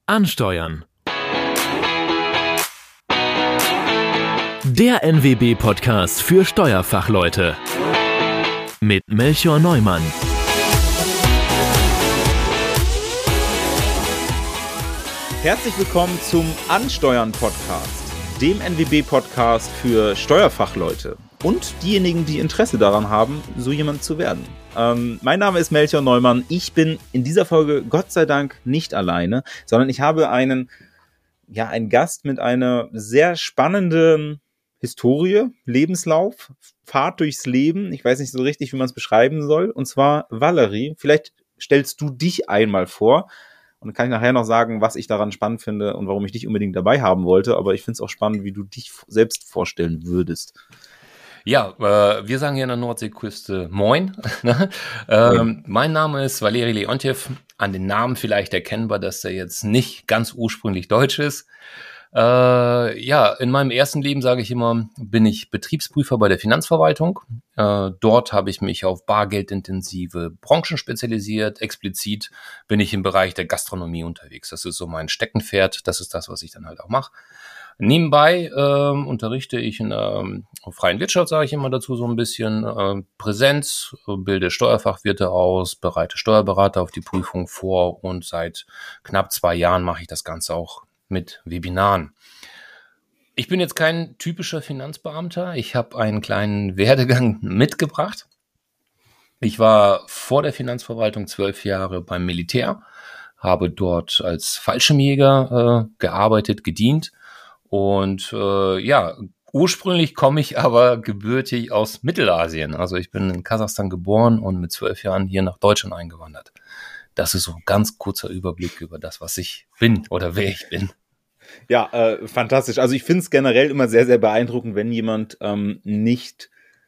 Ansteuern. Der NWB-Podcast für Steuerfachleute mit Melchior Neumann. Herzlich willkommen zum Ansteuern-Podcast, dem NWB-Podcast für Steuerfachleute und diejenigen, die Interesse daran haben, so jemand zu werden. Mein Name ist Melchior Neumann. Ich bin in dieser Folge Gott sei Dank nicht alleine, sondern ich habe einen Gast mit einer sehr spannenden Historie, Lebenslauf, Fahrt durchs Leben. Ich weiß nicht so richtig, wie man es beschreiben soll. Und zwar Valerie. Vielleicht stellst du dich einmal vor. Und dann kann ich nachher noch sagen, was ich daran spannend finde und warum ich dich unbedingt dabei haben wollte. Aber ich finde es auch spannend, wie du dich selbst vorstellen würdest. Ja, wir sagen hier an der Nordseeküste Moin. Mein Name ist Valeri Leontjev. An den Namen vielleicht erkennbar, dass er jetzt nicht ganz ursprünglich deutsch ist. In meinem ersten Leben, sage ich immer, bin ich Betriebsprüfer bei der Finanzverwaltung. Dort habe ich mich auf bargeldintensive Branchen spezialisiert. Explizit bin ich im Bereich der Gastronomie unterwegs. Das ist so mein Steckenpferd. Das ist das, was ich dann halt auch mache. Nebenbei unterrichte ich in der freien Wirtschaft, sage ich immer dazu so ein bisschen, Präsenz, bilde Steuerfachwirte aus, bereite Steuerberater auf die Prüfung vor und seit knapp 2 Jahren mache ich das Ganze auch mit Webinaren. Ich bin jetzt kein typischer Finanzbeamter. Ich habe einen kleinen Werdegang mitgebracht. Ich war vor der Finanzverwaltung 12 Jahre beim Militär, habe dort als Fallschirmjäger gearbeitet, gedient. Und ursprünglich komme ich aber gebürtig aus Mittelasien. Also ich bin in Kasachstan geboren und mit 12 Jahren hier nach Deutschland eingewandert. Das ist so ein ganz kurzer Überblick über das, was ich bin oder wer ich bin. Ja, fantastisch. Also ich finde es generell immer sehr, sehr beeindruckend, wenn jemand nicht,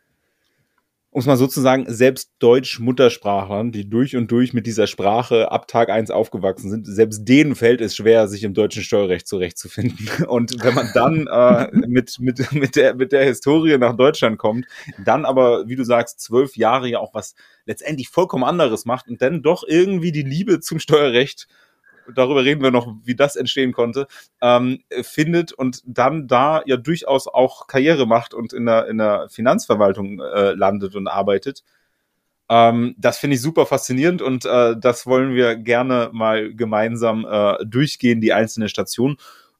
um es mal so zu sagen, selbst Deutsch-Muttersprachlern, die durch und durch mit dieser Sprache ab Tag 1 aufgewachsen sind, selbst denen fällt es schwer, sich im deutschen Steuerrecht zurechtzufinden. Und wenn man dann mit der Historie nach Deutschland kommt, dann aber, wie du sagst, 12 Jahre ja auch was letztendlich vollkommen anderes macht und dann doch irgendwie die Liebe zum Steuerrecht, darüber reden wir noch, wie das entstehen konnte, findet und dann da ja durchaus auch Karriere macht und in der Finanzverwaltung landet und arbeitet. Das finde ich super faszinierend und das wollen wir gerne mal gemeinsam durchgehen, die einzelnen Stationen.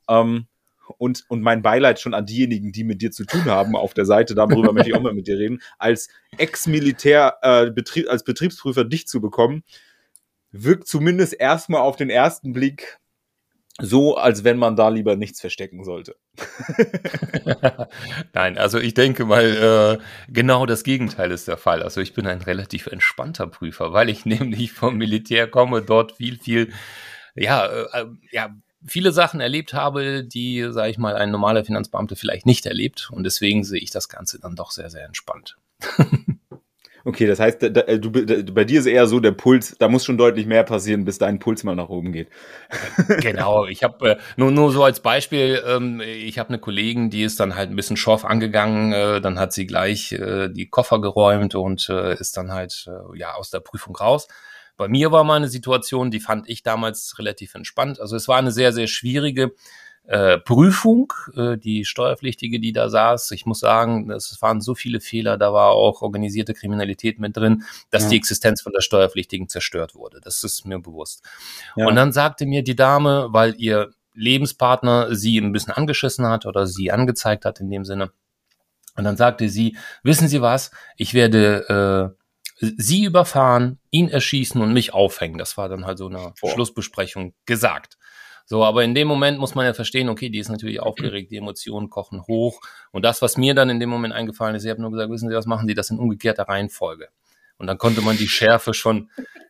Und mein Beileid schon an diejenigen, die mit dir zu tun haben auf der Seite, darüber möchte ich auch mal mit dir reden, als Ex-Militär als Betriebsprüfer dich zu bekommen, wirkt zumindest erstmal auf den ersten Blick so, als wenn man da lieber nichts verstecken sollte. Nein, also ich denke mal, genau das Gegenteil ist der Fall. Also ich bin ein relativ entspannter Prüfer, weil ich nämlich vom Militär komme, dort viele Sachen erlebt habe, die, sage ich mal, ein normaler Finanzbeamter vielleicht nicht erlebt. Und deswegen sehe ich das Ganze dann doch sehr, sehr entspannt. Okay, das heißt, bei dir ist eher so der Puls, da muss schon deutlich mehr passieren, bis dein Puls mal nach oben geht. Genau, ich habe nur so als Beispiel, ich habe eine Kollegin, die ist dann halt ein bisschen schroff angegangen, dann hat sie gleich die Koffer geräumt und ist dann halt aus der Prüfung raus. Bei mir war mal eine Situation, die fand ich damals relativ entspannt. Also es war eine sehr, sehr schwierige Prüfung, die Steuerpflichtige, die da saß. Ich muss sagen, es waren so viele Fehler, da war auch organisierte Kriminalität mit drin, dass die Existenz von der Steuerpflichtigen zerstört wurde. Das ist mir bewusst. Ja. Und dann sagte mir die Dame, weil ihr Lebenspartner sie ein bisschen angeschissen hat oder sie angezeigt hat in dem Sinne, und dann sagte sie, wissen Sie was, ich werde Sie überfahren, ihn erschießen und mich aufhängen. Das war dann halt so eine Schlussbesprechung gesagt. So, aber in dem Moment muss man ja verstehen, okay, die ist natürlich aufgeregt, die Emotionen kochen hoch. Und das, was mir dann in dem Moment eingefallen ist, ich habe nur gesagt, wissen Sie, was machen Sie das in umgekehrter Reihenfolge? Und dann konnte man die Schärfe schon,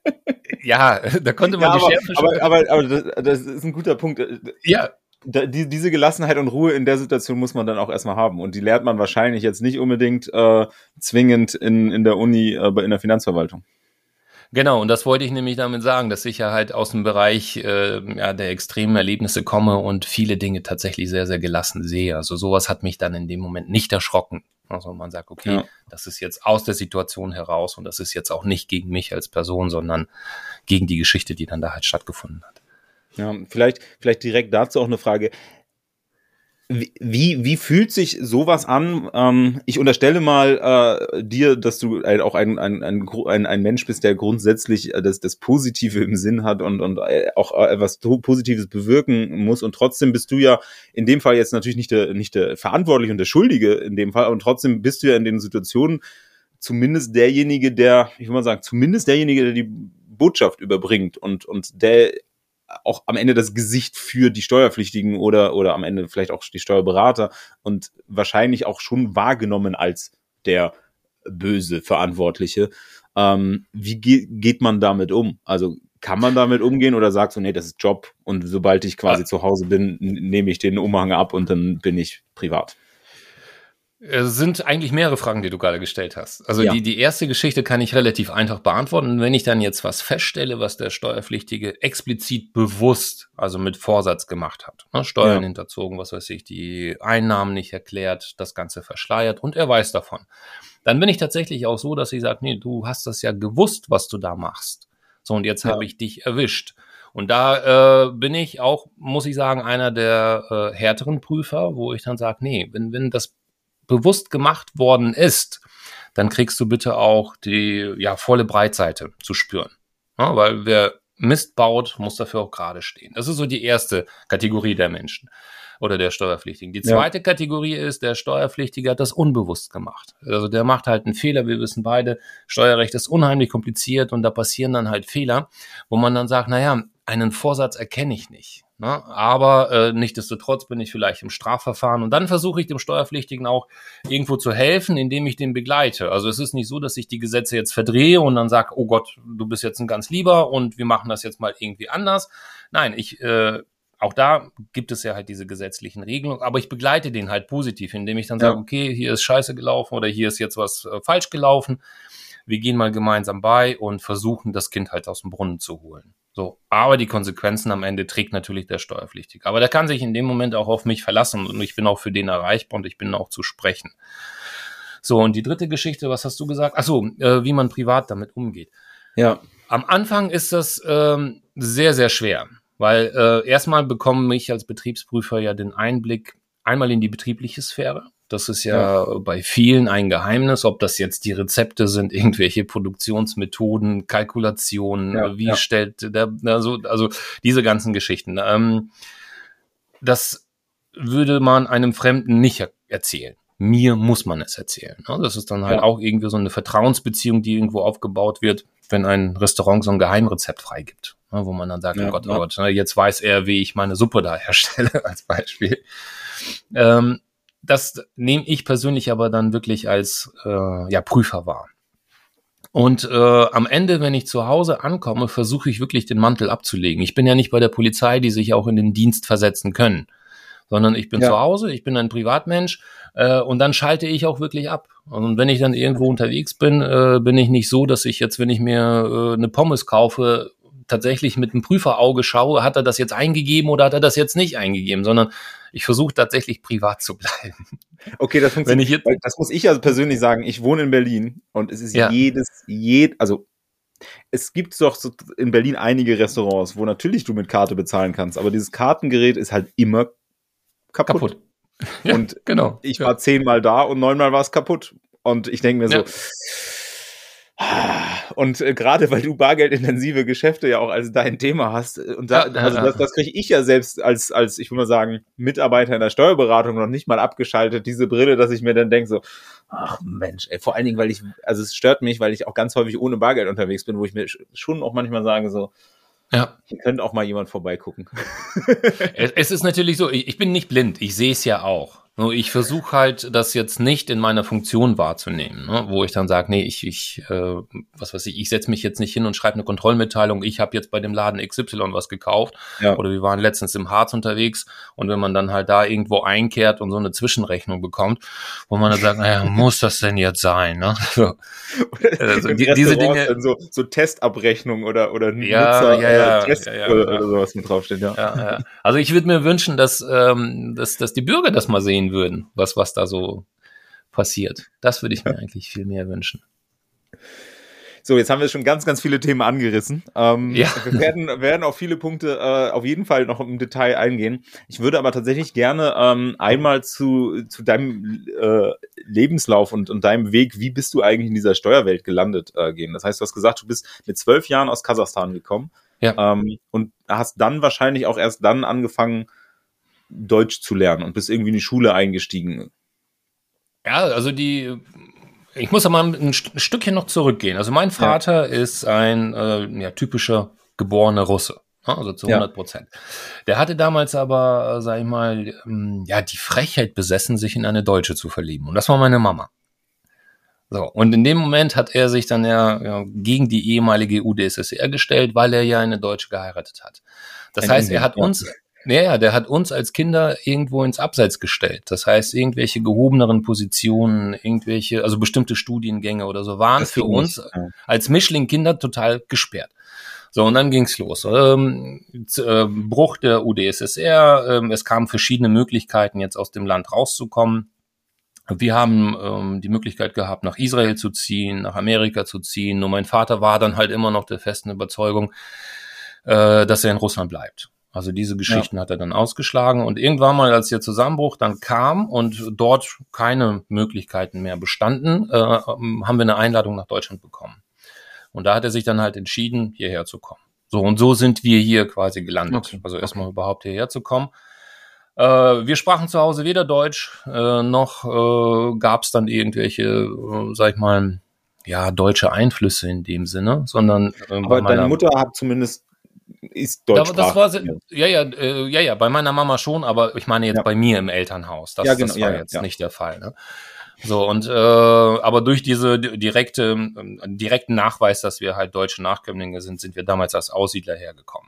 Aber das ist ein guter Punkt. Ja. Diese Gelassenheit und Ruhe in der Situation muss man dann auch erstmal haben. Und die lernt man wahrscheinlich jetzt nicht unbedingt zwingend in der Uni, in der Finanzverwaltung. Genau, und das wollte ich nämlich damit sagen, dass ich ja halt aus dem Bereich der extremen Erlebnisse komme und viele Dinge tatsächlich sehr, sehr gelassen sehe. Also sowas hat mich dann in dem Moment nicht erschrocken. Also man sagt, okay, das ist jetzt aus der Situation heraus und das ist jetzt auch nicht gegen mich als Person, sondern gegen die Geschichte, die dann da halt stattgefunden hat. Ja, vielleicht direkt dazu auch eine Frage. Wie fühlt sich sowas an? Ich unterstelle mal dir, dass du auch ein Mensch bist, der grundsätzlich das Positive im Sinn hat und auch etwas Positives bewirken muss. Und trotzdem bist du ja in dem Fall jetzt natürlich nicht der Verantwortliche und der Schuldige in dem Fall, und trotzdem bist du ja in den Situationen zumindest derjenige, der die Botschaft überbringt und der auch am Ende das Gesicht für die Steuerpflichtigen oder am Ende vielleicht auch die Steuerberater und wahrscheinlich auch schon wahrgenommen als der böse Verantwortliche. Wie geht man damit um? Also kann man damit umgehen oder sagst du, nee, das ist Job und sobald ich quasi zu Hause bin, nehme ich den Umhang ab und dann bin ich privat? Es sind eigentlich mehrere Fragen, die du gerade gestellt hast. Also Ja. die erste Geschichte kann ich relativ einfach beantworten. Und wenn ich dann jetzt was feststelle, was der Steuerpflichtige explizit bewusst, also mit Vorsatz gemacht hat, ne, Steuern hinterzogen, was weiß ich, die Einnahmen nicht erklärt, das Ganze verschleiert und er weiß davon, dann bin ich tatsächlich auch so, dass ich sage, nee, du hast das ja gewusst, was du da machst. So, und jetzt habe ich dich erwischt. Und da bin ich auch, muss ich sagen, einer der härteren Prüfer, wo ich dann sage, nee, wenn das bewusst gemacht worden ist, dann kriegst du bitte auch die volle Breitseite zu spüren. Ja, weil wer Mist baut, muss dafür auch gerade stehen. Das ist so die erste Kategorie der Menschen oder der Steuerpflichtigen. Die zweite Kategorie ist, der Steuerpflichtige hat das unbewusst gemacht. Also der macht halt einen Fehler. Wir wissen beide, Steuerrecht ist unheimlich kompliziert und da passieren dann halt Fehler, wo man dann sagt, naja, einen Vorsatz erkenne ich nicht. Ne? Aber nichtsdestotrotz bin ich vielleicht im Strafverfahren und dann versuche ich dem Steuerpflichtigen auch irgendwo zu helfen, indem ich den begleite. Also es ist nicht so, dass ich die Gesetze jetzt verdrehe und dann sage, oh Gott, du bist jetzt ein ganz Lieber und wir machen das jetzt mal irgendwie anders. Nein, auch da gibt es ja halt diese gesetzlichen Regelungen, aber ich begleite den halt positiv, indem ich dann sage, okay, hier ist Scheiße gelaufen oder hier ist jetzt was falsch gelaufen. Wir gehen mal gemeinsam bei und versuchen, das Kind halt aus dem Brunnen zu holen. So, aber die Konsequenzen am Ende trägt natürlich der Steuerpflichtige. Aber der kann sich in dem Moment auch auf mich verlassen und ich bin auch für den erreichbar und ich bin auch zu sprechen. So, und die dritte Geschichte, was hast du gesagt? Ach so, wie man privat damit umgeht. Ja. Am Anfang ist das sehr, sehr schwer, weil erstmal bekomme ich als Betriebsprüfer ja den Einblick einmal in die betriebliche Sphäre. Das ist ja bei vielen ein Geheimnis, ob das jetzt die Rezepte sind, irgendwelche Produktionsmethoden, Kalkulationen, stellt der, also diese ganzen Geschichten. Das würde man einem Fremden nicht erzählen. Mir muss man es erzählen. Das ist dann halt auch irgendwie so eine Vertrauensbeziehung, die irgendwo aufgebaut wird, wenn ein Restaurant so ein Geheimrezept freigibt, wo man dann sagt, oh Gott, jetzt weiß er, wie ich meine Suppe da herstelle, als Beispiel. Das nehme ich persönlich aber dann wirklich als Prüfer wahr. Und am Ende, wenn ich zu Hause ankomme, versuche ich wirklich den Mantel abzulegen. Ich bin ja nicht bei der Polizei, die sich auch in den Dienst versetzen können, sondern ich bin zu Hause, ich bin ein Privatmensch und dann schalte ich auch wirklich ab. Und wenn ich dann irgendwo unterwegs bin, bin ich nicht so, dass ich jetzt, wenn ich mir eine Pommes kaufe, tatsächlich mit einem Prüferauge schaue, hat er das jetzt eingegeben oder hat er das jetzt nicht eingegeben, sondern ich versuche tatsächlich privat zu bleiben. Okay, das funktioniert. Das muss ich also persönlich sagen. Ich wohne in Berlin und es ist also es gibt doch so in Berlin einige Restaurants, wo natürlich du mit Karte bezahlen kannst, aber dieses Kartengerät ist halt immer kaputt. Ja, und genau. Ich war 10-mal da und 9-mal war es kaputt. Und ich denke mir so, und gerade weil du bargeldintensive Geschäfte ja auch als dein Thema hast, und das kriege ich ja selbst als, ich würde mal sagen, Mitarbeiter in der Steuerberatung noch nicht mal abgeschaltet, diese Brille, dass ich mir dann denke so, ach Mensch, ey, vor allen Dingen, es stört mich, weil ich auch ganz häufig ohne Bargeld unterwegs bin, wo ich mir schon auch manchmal sage so, hier könnte auch mal jemand vorbeigucken. Es ist natürlich so, ich bin nicht blind, ich sehe es ja auch. Nur ich versuche halt, das jetzt nicht in meiner Funktion wahrzunehmen, ne? Wo ich dann sage, nee, ich setze mich jetzt nicht hin und schreibe eine Kontrollmitteilung, ich habe jetzt bei dem Laden XY was gekauft. Oder wir waren letztens im Harz unterwegs und wenn man dann halt da irgendwo einkehrt und so eine Zwischenrechnung bekommt, wo man dann sagt, naja, muss das denn jetzt sein? Ne? So. Also diese Dinge. So Testabrechnung oder Nutzer-Test oder sowas mit draufsteht. Ja. Also ich würde mir wünschen, dass die Bürger das mal sehen würden, was da so passiert. Das würde ich mir eigentlich viel mehr wünschen. So, jetzt haben wir schon ganz, ganz viele Themen angerissen. Wir werden auf viele Punkte auf jeden Fall noch im Detail eingehen. Ich würde aber tatsächlich gerne einmal zu deinem Lebenslauf und deinem Weg, wie bist du eigentlich in dieser Steuerwelt gelandet, gehen. Das heißt, du hast gesagt, du bist mit 12 Jahren aus Kasachstan gekommen und hast dann wahrscheinlich auch erst dann angefangen, Deutsch zu lernen und bist irgendwie in die Schule eingestiegen. Ja, also ich muss aber mal ein Stückchen noch zurückgehen. Also mein Vater ist ein typischer geborener Russe, also zu 100%. Der hatte damals aber, sag ich mal, die Frechheit besessen, sich in eine Deutsche zu verlieben. Und das war meine Mama. So, und in dem Moment hat er sich dann gegen die ehemalige UdSSR gestellt, weil er ja eine Deutsche geheiratet hat. Das heißt, er hat uns... der hat uns als Kinder irgendwo ins Abseits gestellt. Das heißt, irgendwelche gehobeneren Positionen, also bestimmte Studiengänge oder so waren für uns als Mischling-Kinder total gesperrt. So, und dann ging's los. Bruch der UdSSR, es kamen verschiedene Möglichkeiten, jetzt aus dem Land rauszukommen. Wir haben die Möglichkeit gehabt, nach Israel zu ziehen, nach Amerika zu ziehen. Nur mein Vater war dann halt immer noch der festen Überzeugung, dass er in Russland bleibt. Also diese Geschichten hat er dann ausgeschlagen und irgendwann mal, als der Zusammenbruch dann kam und dort keine Möglichkeiten mehr bestanden, haben wir eine Einladung nach Deutschland bekommen. Und da hat er sich dann halt entschieden, hierher zu kommen. So, und so sind wir hier quasi gelandet. Also erstmal überhaupt hierher zu kommen. Wir sprachen zu Hause weder Deutsch, noch gab es dann irgendwelche, sag ich mal, deutsche Einflüsse in dem Sinne, sondern aber deine Mutter hat zumindest ist deutschsprachig. Bei meiner Mama schon, aber ich meine jetzt bei mir im Elternhaus. Das war jetzt nicht der Fall. Ne? So, und aber durch diese direkten Nachweis, dass wir halt deutsche Nachkömmlinge sind wir damals als Aussiedler hergekommen.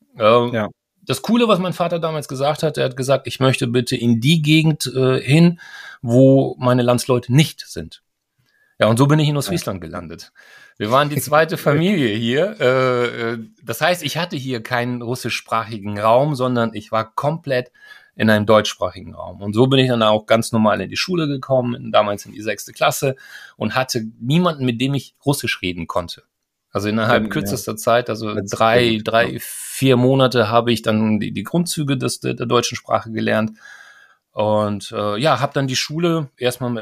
Das Coole, was mein Vater damals gesagt hat, er hat gesagt, ich möchte bitte in die Gegend hin, wo meine Landsleute nicht sind. Ja, und so bin ich in Ostfriesland gelandet. Wir waren die zweite Familie hier. Das heißt, ich hatte hier keinen russischsprachigen Raum, sondern ich war komplett in einem deutschsprachigen Raum. Und so bin ich dann auch ganz normal in die Schule gekommen, damals in die 6. Klasse und hatte niemanden, mit dem ich Russisch reden konnte. Also innerhalb kürzester Zeit, also 4 Monate habe ich dann die Grundzüge der deutschen Sprache gelernt. Und habe dann die Schule erstmal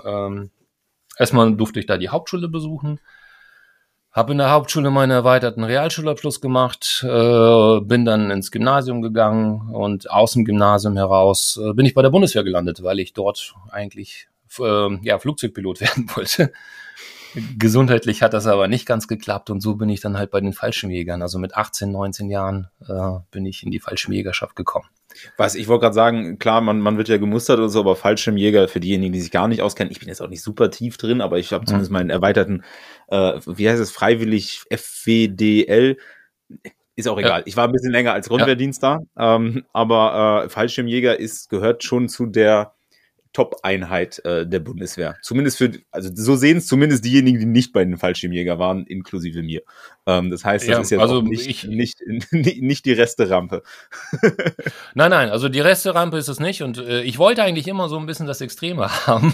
durfte ich da die Hauptschule besuchen. Habe in der Hauptschule meinen erweiterten Realschulabschluss gemacht, bin dann ins Gymnasium gegangen und aus dem Gymnasium heraus bin ich bei der Bundeswehr gelandet, weil ich dort eigentlich Flugzeugpilot werden wollte. Gesundheitlich hat das aber nicht ganz geklappt und so bin ich dann halt bei den Fallschirmjägern. Also mit 18, 19 Jahren bin ich in die Fallschirmjägerschaft gekommen. Ich wollte gerade sagen, klar, man wird ja gemustert oder so, aber Fallschirmjäger, für diejenigen, die sich gar nicht auskennen, ich bin jetzt auch nicht super tief drin, aber ich habe zumindest meinen erweiterten, freiwillig FWDL, ist auch egal. Ich war ein bisschen länger als Grundwehrdienst da, aber Fallschirmjäger gehört schon zu der Top-Einheit der Bundeswehr. Zumindest so sehen es zumindest diejenigen, die nicht bei den Fallschirmjäger waren, inklusive mir. Das heißt, das ist jetzt auch nicht die Resterampe. Nein, also die Resterampe ist es nicht und ich wollte eigentlich immer so ein bisschen das Extreme haben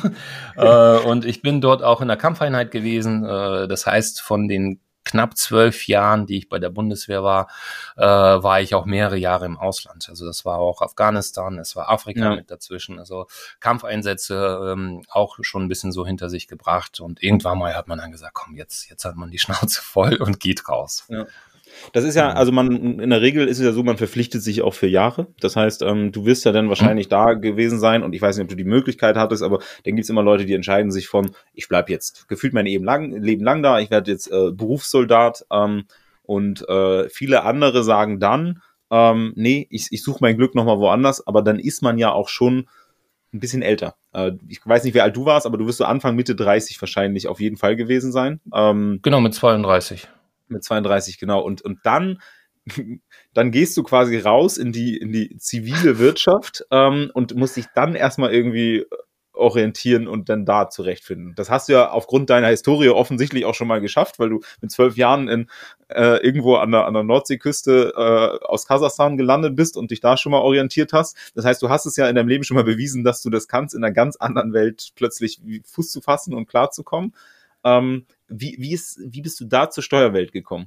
und ich bin dort auch in der Kampfeinheit gewesen. Das heißt, von den knapp 12 Jahren, die ich bei der Bundeswehr war, war ich auch mehrere Jahre im Ausland. Also das war auch Afghanistan, es war Afrika mit dazwischen. Also Kampfeinsätze auch schon ein bisschen so hinter sich gebracht. Und irgendwann mal hat man dann gesagt, komm, jetzt hat man die Schnauze voll und geht raus. Ja. Das ist also in der Regel ist es ja so, man verpflichtet sich auch für Jahre. Das heißt, du wirst ja dann wahrscheinlich da gewesen sein und ich weiß nicht, ob du die Möglichkeit hattest, aber dann gibt es immer Leute, die entscheiden sich ich bleibe jetzt gefühlt mein Leben lang da, ich werde jetzt Berufssoldat und viele andere sagen dann, nee, ich suche mein Glück nochmal woanders, aber dann ist man ja auch schon ein bisschen älter. Ich weiß nicht, wie alt du warst, aber du wirst so Anfang, Mitte 30 wahrscheinlich auf jeden Fall gewesen sein. Genau, mit 32. Mit 32, genau. Und dann gehst du quasi raus in die zivile Wirtschaft und musst dich dann erstmal irgendwie orientieren und dann da zurechtfinden. Das hast du ja aufgrund deiner Historie offensichtlich auch schon mal geschafft, weil du mit 12 Jahren irgendwo an der Nordseeküste aus Kasachstan gelandet bist und dich da schon mal orientiert hast. Das heißt, du hast es ja in deinem Leben schon mal bewiesen, dass du das kannst, in einer ganz anderen Welt plötzlich Fuß zu fassen und klarzukommen. wie bist du da zur Steuerwelt gekommen?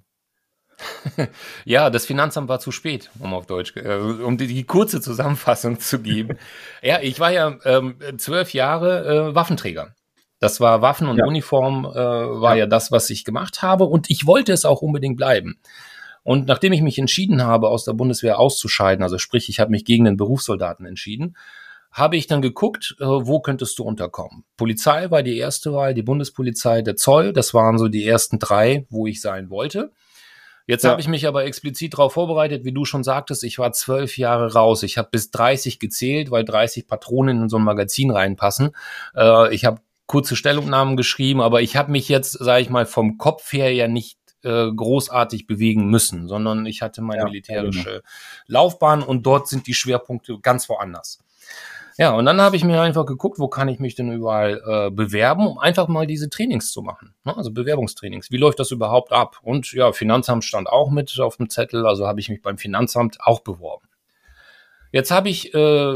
Ja, das Finanzamt war zu spät, um die kurze Zusammenfassung zu geben. Ja, ich war ja 12 Jahre Waffenträger. Das war Waffen und Uniform, war ja das, was ich gemacht habe. Und ich wollte es auch unbedingt bleiben. Und nachdem ich mich entschieden habe, aus der Bundeswehr auszuscheiden, also sprich, ich habe mich gegen den Berufssoldaten entschieden, habe ich dann geguckt, wo könntest du unterkommen. Polizei war die erste Wahl, die Bundespolizei, der Zoll, das waren so die ersten 3, wo ich sein wollte. Jetzt habe ich mich aber explizit darauf vorbereitet, wie du schon sagtest, ich war 12 Jahre raus. Ich habe bis 30 gezählt, weil 30 Patronen in so ein Magazin reinpassen. Ich habe kurze Stellungnahmen geschrieben, aber ich habe mich jetzt, sage ich mal, vom Kopf her ja nicht großartig bewegen müssen, sondern ich hatte meine militärische Laufbahn und dort sind die Schwerpunkte ganz woanders. Ja, und dann habe ich mir einfach geguckt, wo kann ich mich denn überall bewerben, um einfach mal diese Trainings zu machen. Ne? Also Bewerbungstrainings. Wie läuft das überhaupt ab? Und ja, Finanzamt stand auch mit auf dem Zettel, also habe ich mich beim Finanzamt auch beworben. Jetzt habe ich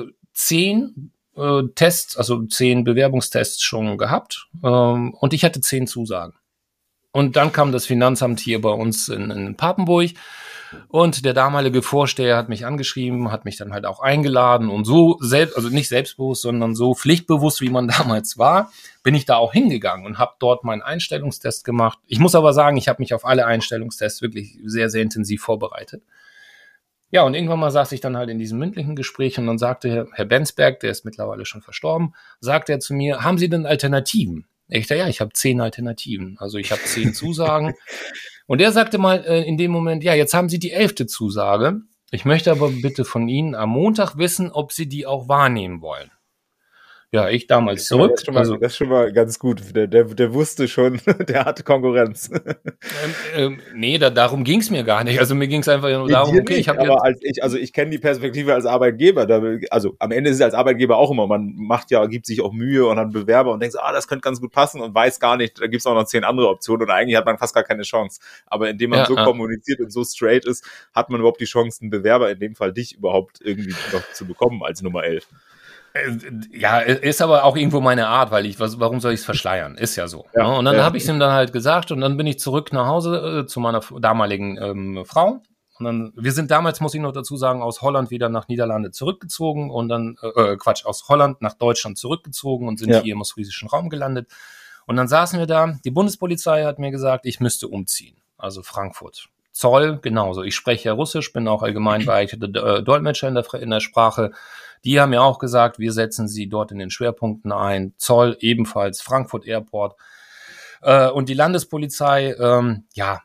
10 Tests, also 10 Bewerbungstests schon gehabt und ich hatte 10 Zusagen. Und dann kam das Finanzamt hier bei uns in Papenburg und der damalige Vorsteher hat mich angeschrieben, hat mich dann halt auch eingeladen und so also nicht selbstbewusst, sondern so pflichtbewusst, wie man damals war, bin ich da auch hingegangen und habe dort meinen Einstellungstest gemacht. Ich muss aber sagen, ich habe mich auf alle Einstellungstests wirklich sehr, sehr intensiv vorbereitet. Ja, und irgendwann mal saß ich dann halt in diesem mündlichen Gespräch und dann sagte Herr Bensberg, der ist mittlerweile schon verstorben, sagte er zu mir, haben Sie denn Alternativen? Ich dachte, ja, ich habe 10 Alternativen. Also ich habe 10 Zusagen. Und er sagte mal in dem Moment, ja, jetzt haben Sie die 11. Zusage. Ich möchte aber bitte von Ihnen am Montag wissen, ob Sie die auch wahrnehmen wollen. Ja, ich damals zurück. Das ist schon mal ganz gut. Der wusste schon, der hatte Konkurrenz. Nee, darum ging es mir gar nicht. Also mir ging es einfach nur darum, okay, ich habe ich kenne die Perspektive als Arbeitgeber. Also am Ende ist es als Arbeitgeber auch immer, man gibt sich auch Mühe und hat Bewerber und denkt so, das könnte ganz gut passen und weiß gar nicht, da gibt es auch noch 10 andere Optionen und eigentlich hat man fast gar keine Chance. Aber indem man so kommuniziert und so straight ist, hat man überhaupt die Chance, einen Bewerber, in dem Fall dich, überhaupt irgendwie noch zu bekommen als Nummer 11. Ja, ist aber auch irgendwo meine Art, weil warum soll ich es verschleiern? Ist ja so. Ja, ne? Und dann habe ich es ihm dann halt gesagt und dann bin ich zurück nach Hause zu meiner damaligen Frau. Und dann, wir sind damals, muss ich noch dazu sagen, aus Holland wieder nach Niederlande zurückgezogen und dann, aus Holland nach Deutschland zurückgezogen und sind hier im ostfriesischen Raum gelandet. Und dann saßen wir da, die Bundespolizei hat mir gesagt, ich müsste umziehen, also Frankfurt. Zoll, genauso. Ich spreche ja Russisch, bin auch allgemein beeigneter Dolmetscher in der Sprache. Die haben mir auch gesagt, wir setzen sie dort in den Schwerpunkten ein. Zoll ebenfalls, Frankfurt Airport. Und die Landespolizei, da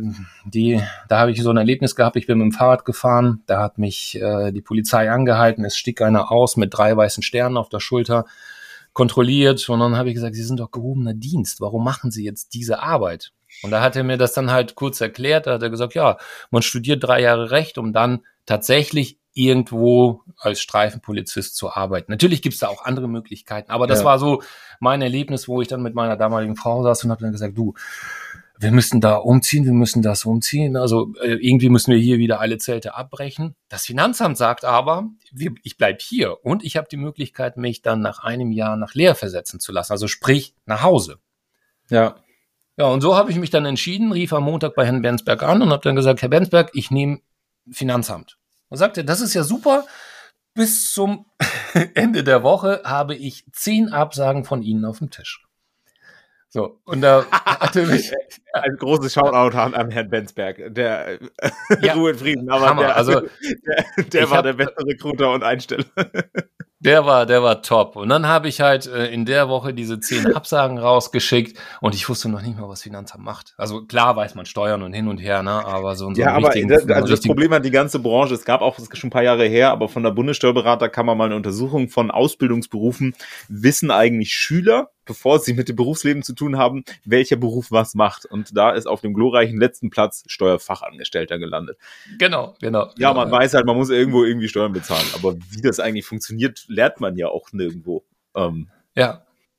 habe ich so ein Erlebnis gehabt, ich bin mit dem Fahrrad gefahren, da hat mich die Polizei angehalten, es stieg einer aus mit 3 weißen Sternen auf der Schulter, kontrolliert und dann habe ich gesagt, Sie sind doch gehobener Dienst, warum machen Sie jetzt diese Arbeit? Und da hat er mir das dann halt kurz erklärt, da hat er gesagt, ja, man studiert 3 Jahre Recht, um dann tatsächlich irgendwo als Streifenpolizist zu arbeiten. Natürlich gibt's da auch andere Möglichkeiten, aber das war so mein Erlebnis, wo ich dann mit meiner damaligen Frau saß und habe dann gesagt, du, wir müssen da umziehen, wir müssen das umziehen, also irgendwie müssen wir hier wieder alle Zelte abbrechen. Das Finanzamt sagt aber, ich bleib hier und ich habe die Möglichkeit, mich dann nach einem Jahr nach Leer versetzen zu lassen, also sprich nach Hause. Ja, und so habe ich mich dann entschieden, rief am Montag bei Herrn Bensberg an und habe dann gesagt, Herr Bensberg, ich nehme Finanzamt. Und sagte, das ist ja super, bis zum Ende der Woche habe ich 10 Absagen von Ihnen auf dem Tisch. So, und da hatte mich ein großes Shoutout an Herrn Bensberg, der Ruhe in Frieden, aber Hammer, der war der beste Recruiter und Einsteller. Der war top. Und dann habe ich halt in der Woche diese 10 Absagen rausgeschickt und ich wusste noch nicht mal, was Finanzamt macht. Also klar weiß man Steuern und hin und her, ne? Aber das Problem hat die ganze Branche. Es gab auch, das ist schon ein paar Jahre her, aber von der Bundessteuerberaterkammer mal eine Untersuchung von Ausbildungsberufen. Wissen eigentlich Schüler, bevor sie mit dem Berufsleben zu tun haben, welcher Beruf was macht? Und da ist auf dem glorreichen letzten Platz Steuerfachangestellter gelandet. Genau. Ja, man weiß halt, man muss irgendwie Steuern bezahlen. Aber wie das eigentlich funktioniert, lernt man ja auch nirgendwo. Ja,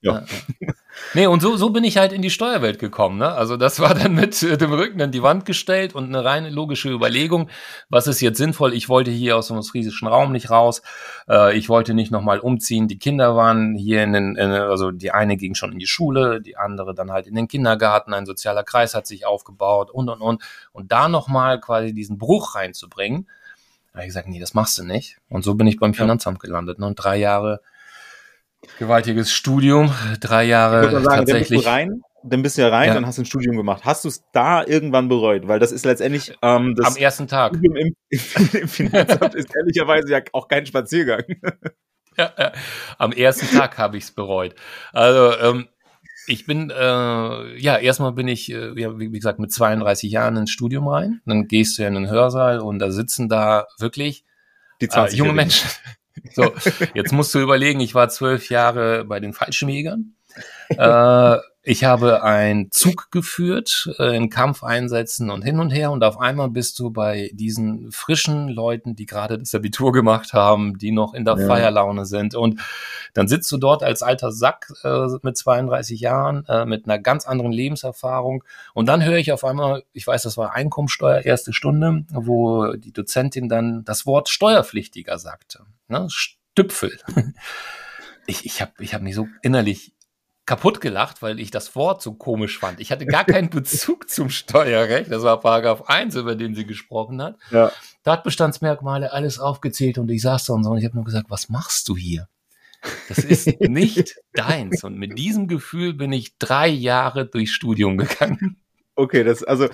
Ja. Nee, und so bin ich halt in die Steuerwelt gekommen. Ne? Also das war dann mit dem Rücken an die Wand gestellt und eine reine logische Überlegung, was ist jetzt sinnvoll? Ich wollte hier aus so einem friesischen Raum nicht raus. Ich wollte nicht nochmal umziehen. Die Kinder waren hier also die eine ging schon in die Schule, die andere dann halt in den Kindergarten. Ein sozialer Kreis hat sich aufgebaut und. Und da nochmal quasi diesen Bruch reinzubringen, da habe ich gesagt, nee, das machst du nicht. Und so bin ich beim Finanzamt gelandet. Ne? Und 3 Jahre gewaltiges Studium, 3 Jahre Ich würde mal sagen, tatsächlich. Dann bist du ja rein, Ja. dann hast du ein Studium gemacht. Hast du es da irgendwann bereut? Weil das ist letztendlich Am ersten Tag. Studium im Finanzamt ist ehrlicherweise ja auch kein Spaziergang. Ja. Am ersten Tag habe ich es bereut. Also ich bin, erstmal bin ich, wie gesagt, mit 32 Jahren ins Studium rein. Dann gehst du ja in den Hörsaal und da sitzen da wirklich Die 20 junge Menschen. So, jetzt musst du überlegen, ich war 12 Jahre bei den Fallschirmjägern. Ich habe einen Zug geführt in Kampfeinsätzen und hin und her und auf einmal bist du bei diesen frischen Leuten, die gerade das Abitur gemacht haben, die noch in der Feierlaune sind und dann sitzt du dort als alter Sack mit 32 Jahren, mit einer ganz anderen Lebenserfahrung und dann höre ich auf einmal, ich weiß, das war Einkommensteuer, erste Stunde, wo die Dozentin dann das Wort Steuerpflichtiger sagte, ne? Stüpfel. Ich hab mich so innerlich kaputt gelacht, weil ich das Wort so komisch fand. Ich hatte gar keinen Bezug zum Steuerrecht. Das war Paragraph 1, über den sie gesprochen hat. Ja. Tatbestandsmerkmale, alles aufgezählt und ich saß da und so und ich habe nur gesagt, was machst du hier? Das ist nicht deins. Und mit diesem Gefühl bin ich 3 Jahre durchs Studium gegangen. Okay,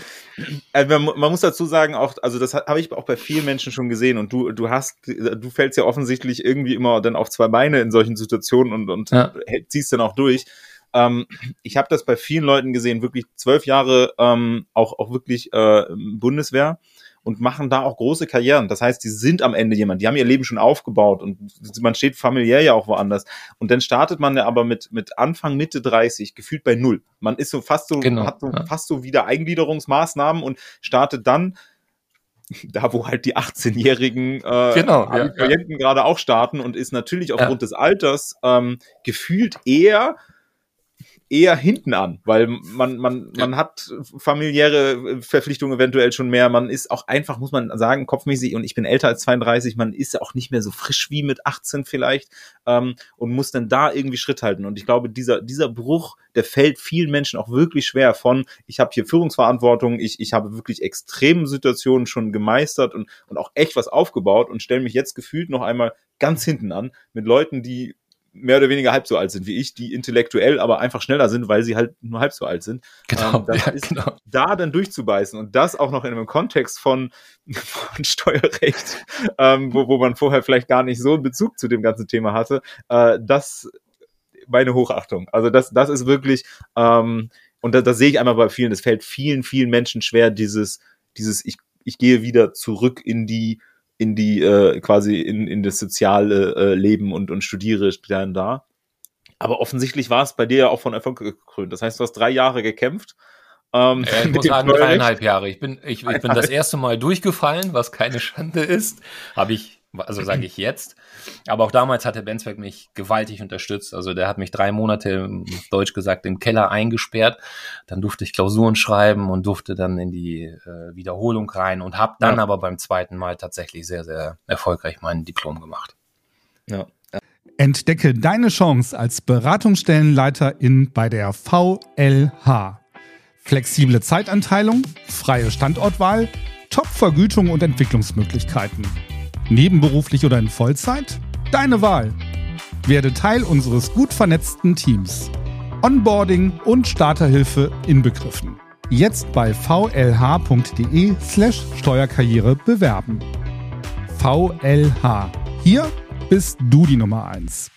man muss dazu sagen, auch, also das habe ich auch bei vielen Menschen schon gesehen und du fällst ja offensichtlich irgendwie immer dann auf 2 Beine in solchen Situationen und ziehst dann auch durch. Ich habe das bei vielen Leuten gesehen, wirklich 12 Jahre auch wirklich Bundeswehr und machen da auch große Karrieren. Das heißt, die sind am Ende jemand, die haben ihr Leben schon aufgebaut und man steht familiär ja auch woanders. Und dann startet man ja aber mit Anfang, Mitte 30 gefühlt bei 0. Man ist so fast so, Genau, hat so fast so wieder Eingliederungsmaßnahmen und startet dann da, wo halt die 18-jährigen Abiturienten gerade auch starten und ist natürlich aufgrund des Alters gefühlt eher hinten an, weil man hat familiäre Verpflichtungen eventuell schon mehr, man ist auch einfach, muss man sagen, kopfmäßig, und ich bin älter als 32, man ist ja auch nicht mehr so frisch wie mit 18 vielleicht und muss dann da irgendwie Schritt halten und ich glaube, dieser Bruch, der fällt vielen Menschen auch wirklich schwer von, ich habe hier Führungsverantwortung, ich habe wirklich extreme Situationen schon gemeistert und auch echt was aufgebaut und stelle mich jetzt gefühlt noch einmal ganz hinten an mit Leuten, die mehr oder weniger halb so alt sind wie ich, die intellektuell aber einfach schneller sind, weil sie halt nur halb so alt sind. Genau, Da dann durchzubeißen und das auch noch in einem Kontext von Steuerrecht, wo man vorher vielleicht gar nicht so einen Bezug zu dem ganzen Thema hatte, das meine Hochachtung. Also das ist wirklich, und das sehe ich einmal bei vielen, das fällt vielen, vielen Menschen schwer, dieses ich gehe wieder zurück in das soziale Leben und studiere dann da. Aber offensichtlich war es bei dir ja auch von Erfolg gekrönt. Das heißt, du hast 3 Jahre gekämpft. Ich muss sagen, 3,5 Jahre. Ich bin das erste Mal durchgefallen, was keine Schande ist. Also sage ich jetzt. Aber auch damals hat der Benzberg mich gewaltig unterstützt. Also der hat mich 3 Monate, auf Deutsch gesagt, im Keller eingesperrt. Dann durfte ich Klausuren schreiben und durfte dann in die Wiederholung rein und habe dann aber beim zweiten Mal tatsächlich sehr, sehr erfolgreich mein Diplom gemacht. Ja. Entdecke deine Chance als Beratungsstellenleiterin bei der VLH. Flexible Zeitanteilung, freie Standortwahl, Top-Vergütung und Entwicklungsmöglichkeiten. Nebenberuflich oder in Vollzeit? Deine Wahl. Werde Teil unseres gut vernetzten Teams. Onboarding und Starterhilfe inbegriffen. Jetzt bei vlh.de/Steuerkarriere bewerben. VLH. Hier bist du die Nummer 1.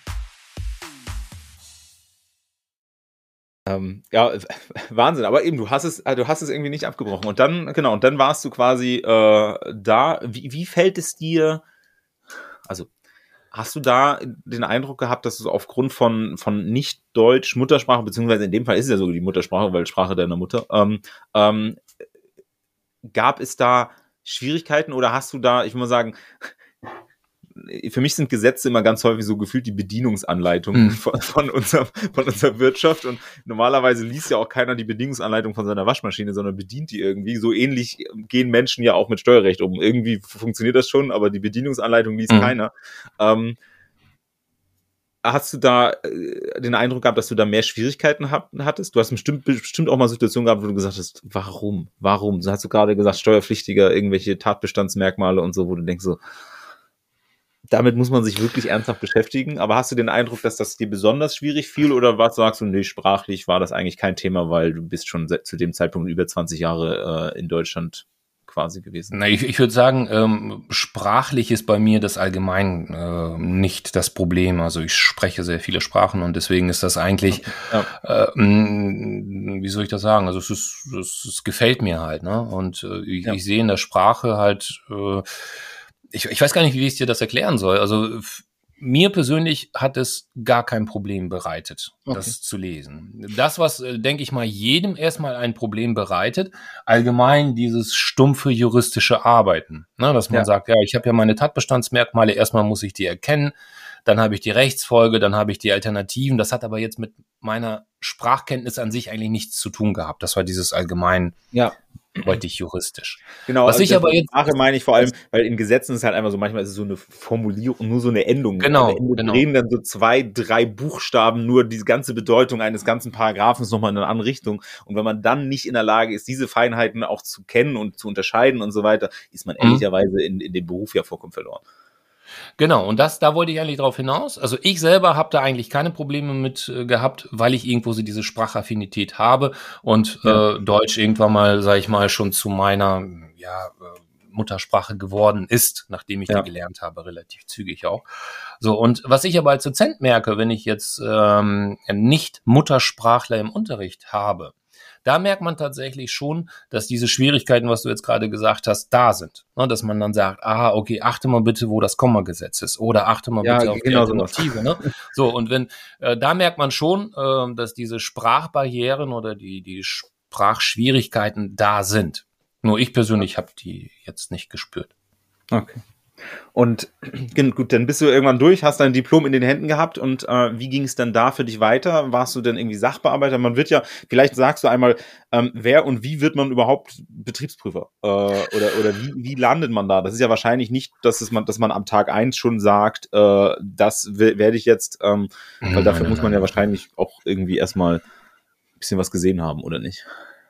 Wahnsinn, aber eben, du hast es irgendwie nicht abgebrochen und dann warst du quasi da. Wie fällt es dir, also hast du da den Eindruck gehabt, dass du aufgrund von nicht Deutsch Muttersprache, beziehungsweise in dem Fall ist es ja sogar die Muttersprache, weil Sprache deiner Mutter, gab es da Schwierigkeiten oder hast du da, ich muss mal sagen, für mich sind Gesetze immer ganz häufig so gefühlt die Bedienungsanleitung von unserer Wirtschaft, und normalerweise liest ja auch keiner die Bedienungsanleitung von seiner Waschmaschine, sondern bedient die irgendwie. So ähnlich gehen Menschen ja auch mit Steuerrecht um. Irgendwie funktioniert das schon, aber die Bedienungsanleitung liest keiner. Hast du da den Eindruck gehabt, dass du da mehr Schwierigkeiten hattest? Du hast bestimmt auch mal Situationen gehabt, wo du gesagt hast, warum? So hast du gerade gesagt, Steuerpflichtiger, irgendwelche Tatbestandsmerkmale und so, wo du denkst so, damit muss man sich wirklich ernsthaft beschäftigen. Aber hast du den Eindruck, dass das dir besonders schwierig fiel, oder was sagst du, nee, sprachlich war das eigentlich kein Thema, weil du bist schon zu dem Zeitpunkt über 20 Jahre in Deutschland quasi gewesen? Na, ich würde sagen, sprachlich ist bei mir das allgemein nicht das Problem. Also ich spreche sehr viele Sprachen und deswegen ist das eigentlich, wie soll ich das sagen? Also es gefällt mir halt, ne? Und ich sehe in der Sprache halt, ich weiß gar nicht, wie ich dir das erklären soll. Also mir persönlich hat es gar kein Problem bereitet, das zu lesen. Das, was, denke ich mal, jedem erstmal ein Problem bereitet, allgemein dieses stumpfe juristische Arbeiten. Ne, dass man sagt, ja, ich habe ja meine Tatbestandsmerkmale, erstmal muss ich die erkennen, dann habe ich die Rechtsfolge, dann habe ich die Alternativen. Das hat aber jetzt mit meiner Sprachkenntnis an sich eigentlich nichts zu tun gehabt. Das war dieses allgemein deutlich juristisch. Genau, was ich aber jetzt Sprache meine ich vor allem, weil in Gesetzen ist halt einfach so, manchmal ist es so eine Formulierung, nur so eine Endung. Genau. Drehen dann so 2, 3 Buchstaben nur die ganze Bedeutung eines ganzen Paragraphens nochmal in eine andere Richtung. Und wenn man dann nicht in der Lage ist, diese Feinheiten auch zu kennen und zu unterscheiden und so weiter, ist man ehrlicherweise in dem Beruf ja vollkommen verloren. Genau, und da wollte ich eigentlich drauf hinaus. Also ich selber habe da eigentlich keine Probleme mit gehabt, weil ich irgendwo so diese Sprachaffinität habe und Deutsch irgendwann mal, sage ich mal, schon zu meiner Muttersprache geworden ist, nachdem ich die gelernt habe, relativ zügig auch. So, und was ich aber als Dozent merke, wenn ich jetzt nicht Muttersprachler im Unterricht habe, da merkt man tatsächlich schon, dass diese Schwierigkeiten, was du jetzt gerade gesagt hast, da sind. Ne, dass man dann sagt, okay, achte mal bitte, wo das Kommagesetz ist. Oder achte mal bitte auf die Alternative. Ne? So, und wenn, da merkt man schon, dass diese Sprachbarrieren oder die Sprachschwierigkeiten da sind. Nur ich persönlich habe die jetzt nicht gespürt. Okay. Und gut, dann bist du irgendwann durch, hast dein Diplom in den Händen gehabt und wie ging es dann da für dich weiter? Warst du denn irgendwie Sachbearbeiter? Man wird ja, vielleicht sagst du einmal, wer und wie wird man überhaupt Betriebsprüfer? Oder wie landet man da? Das ist ja wahrscheinlich nicht, dass man am Tag 1 schon sagt, das werde ich jetzt, weil dafür muss man ja wahrscheinlich auch irgendwie erstmal ein bisschen was gesehen haben, oder nicht?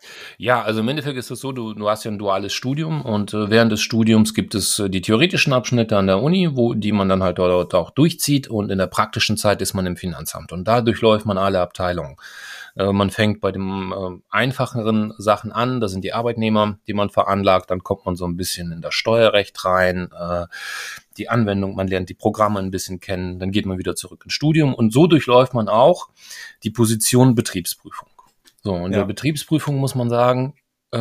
Ja, also im Endeffekt ist es so, du hast ja ein duales Studium und während des Studiums gibt es die theoretischen Abschnitte an der Uni, die man dann halt dort auch durchzieht, und in der praktischen Zeit ist man im Finanzamt und da durchläuft man alle Abteilungen. Man fängt bei den einfacheren Sachen an, das sind die Arbeitnehmer, die man veranlagt, dann kommt man so ein bisschen in das Steuerrecht rein, die Anwendung, man lernt die Programme ein bisschen kennen, dann geht man wieder zurück ins Studium und so durchläuft man auch die Position Betriebsprüfung. So, in der Betriebsprüfung muss man sagen,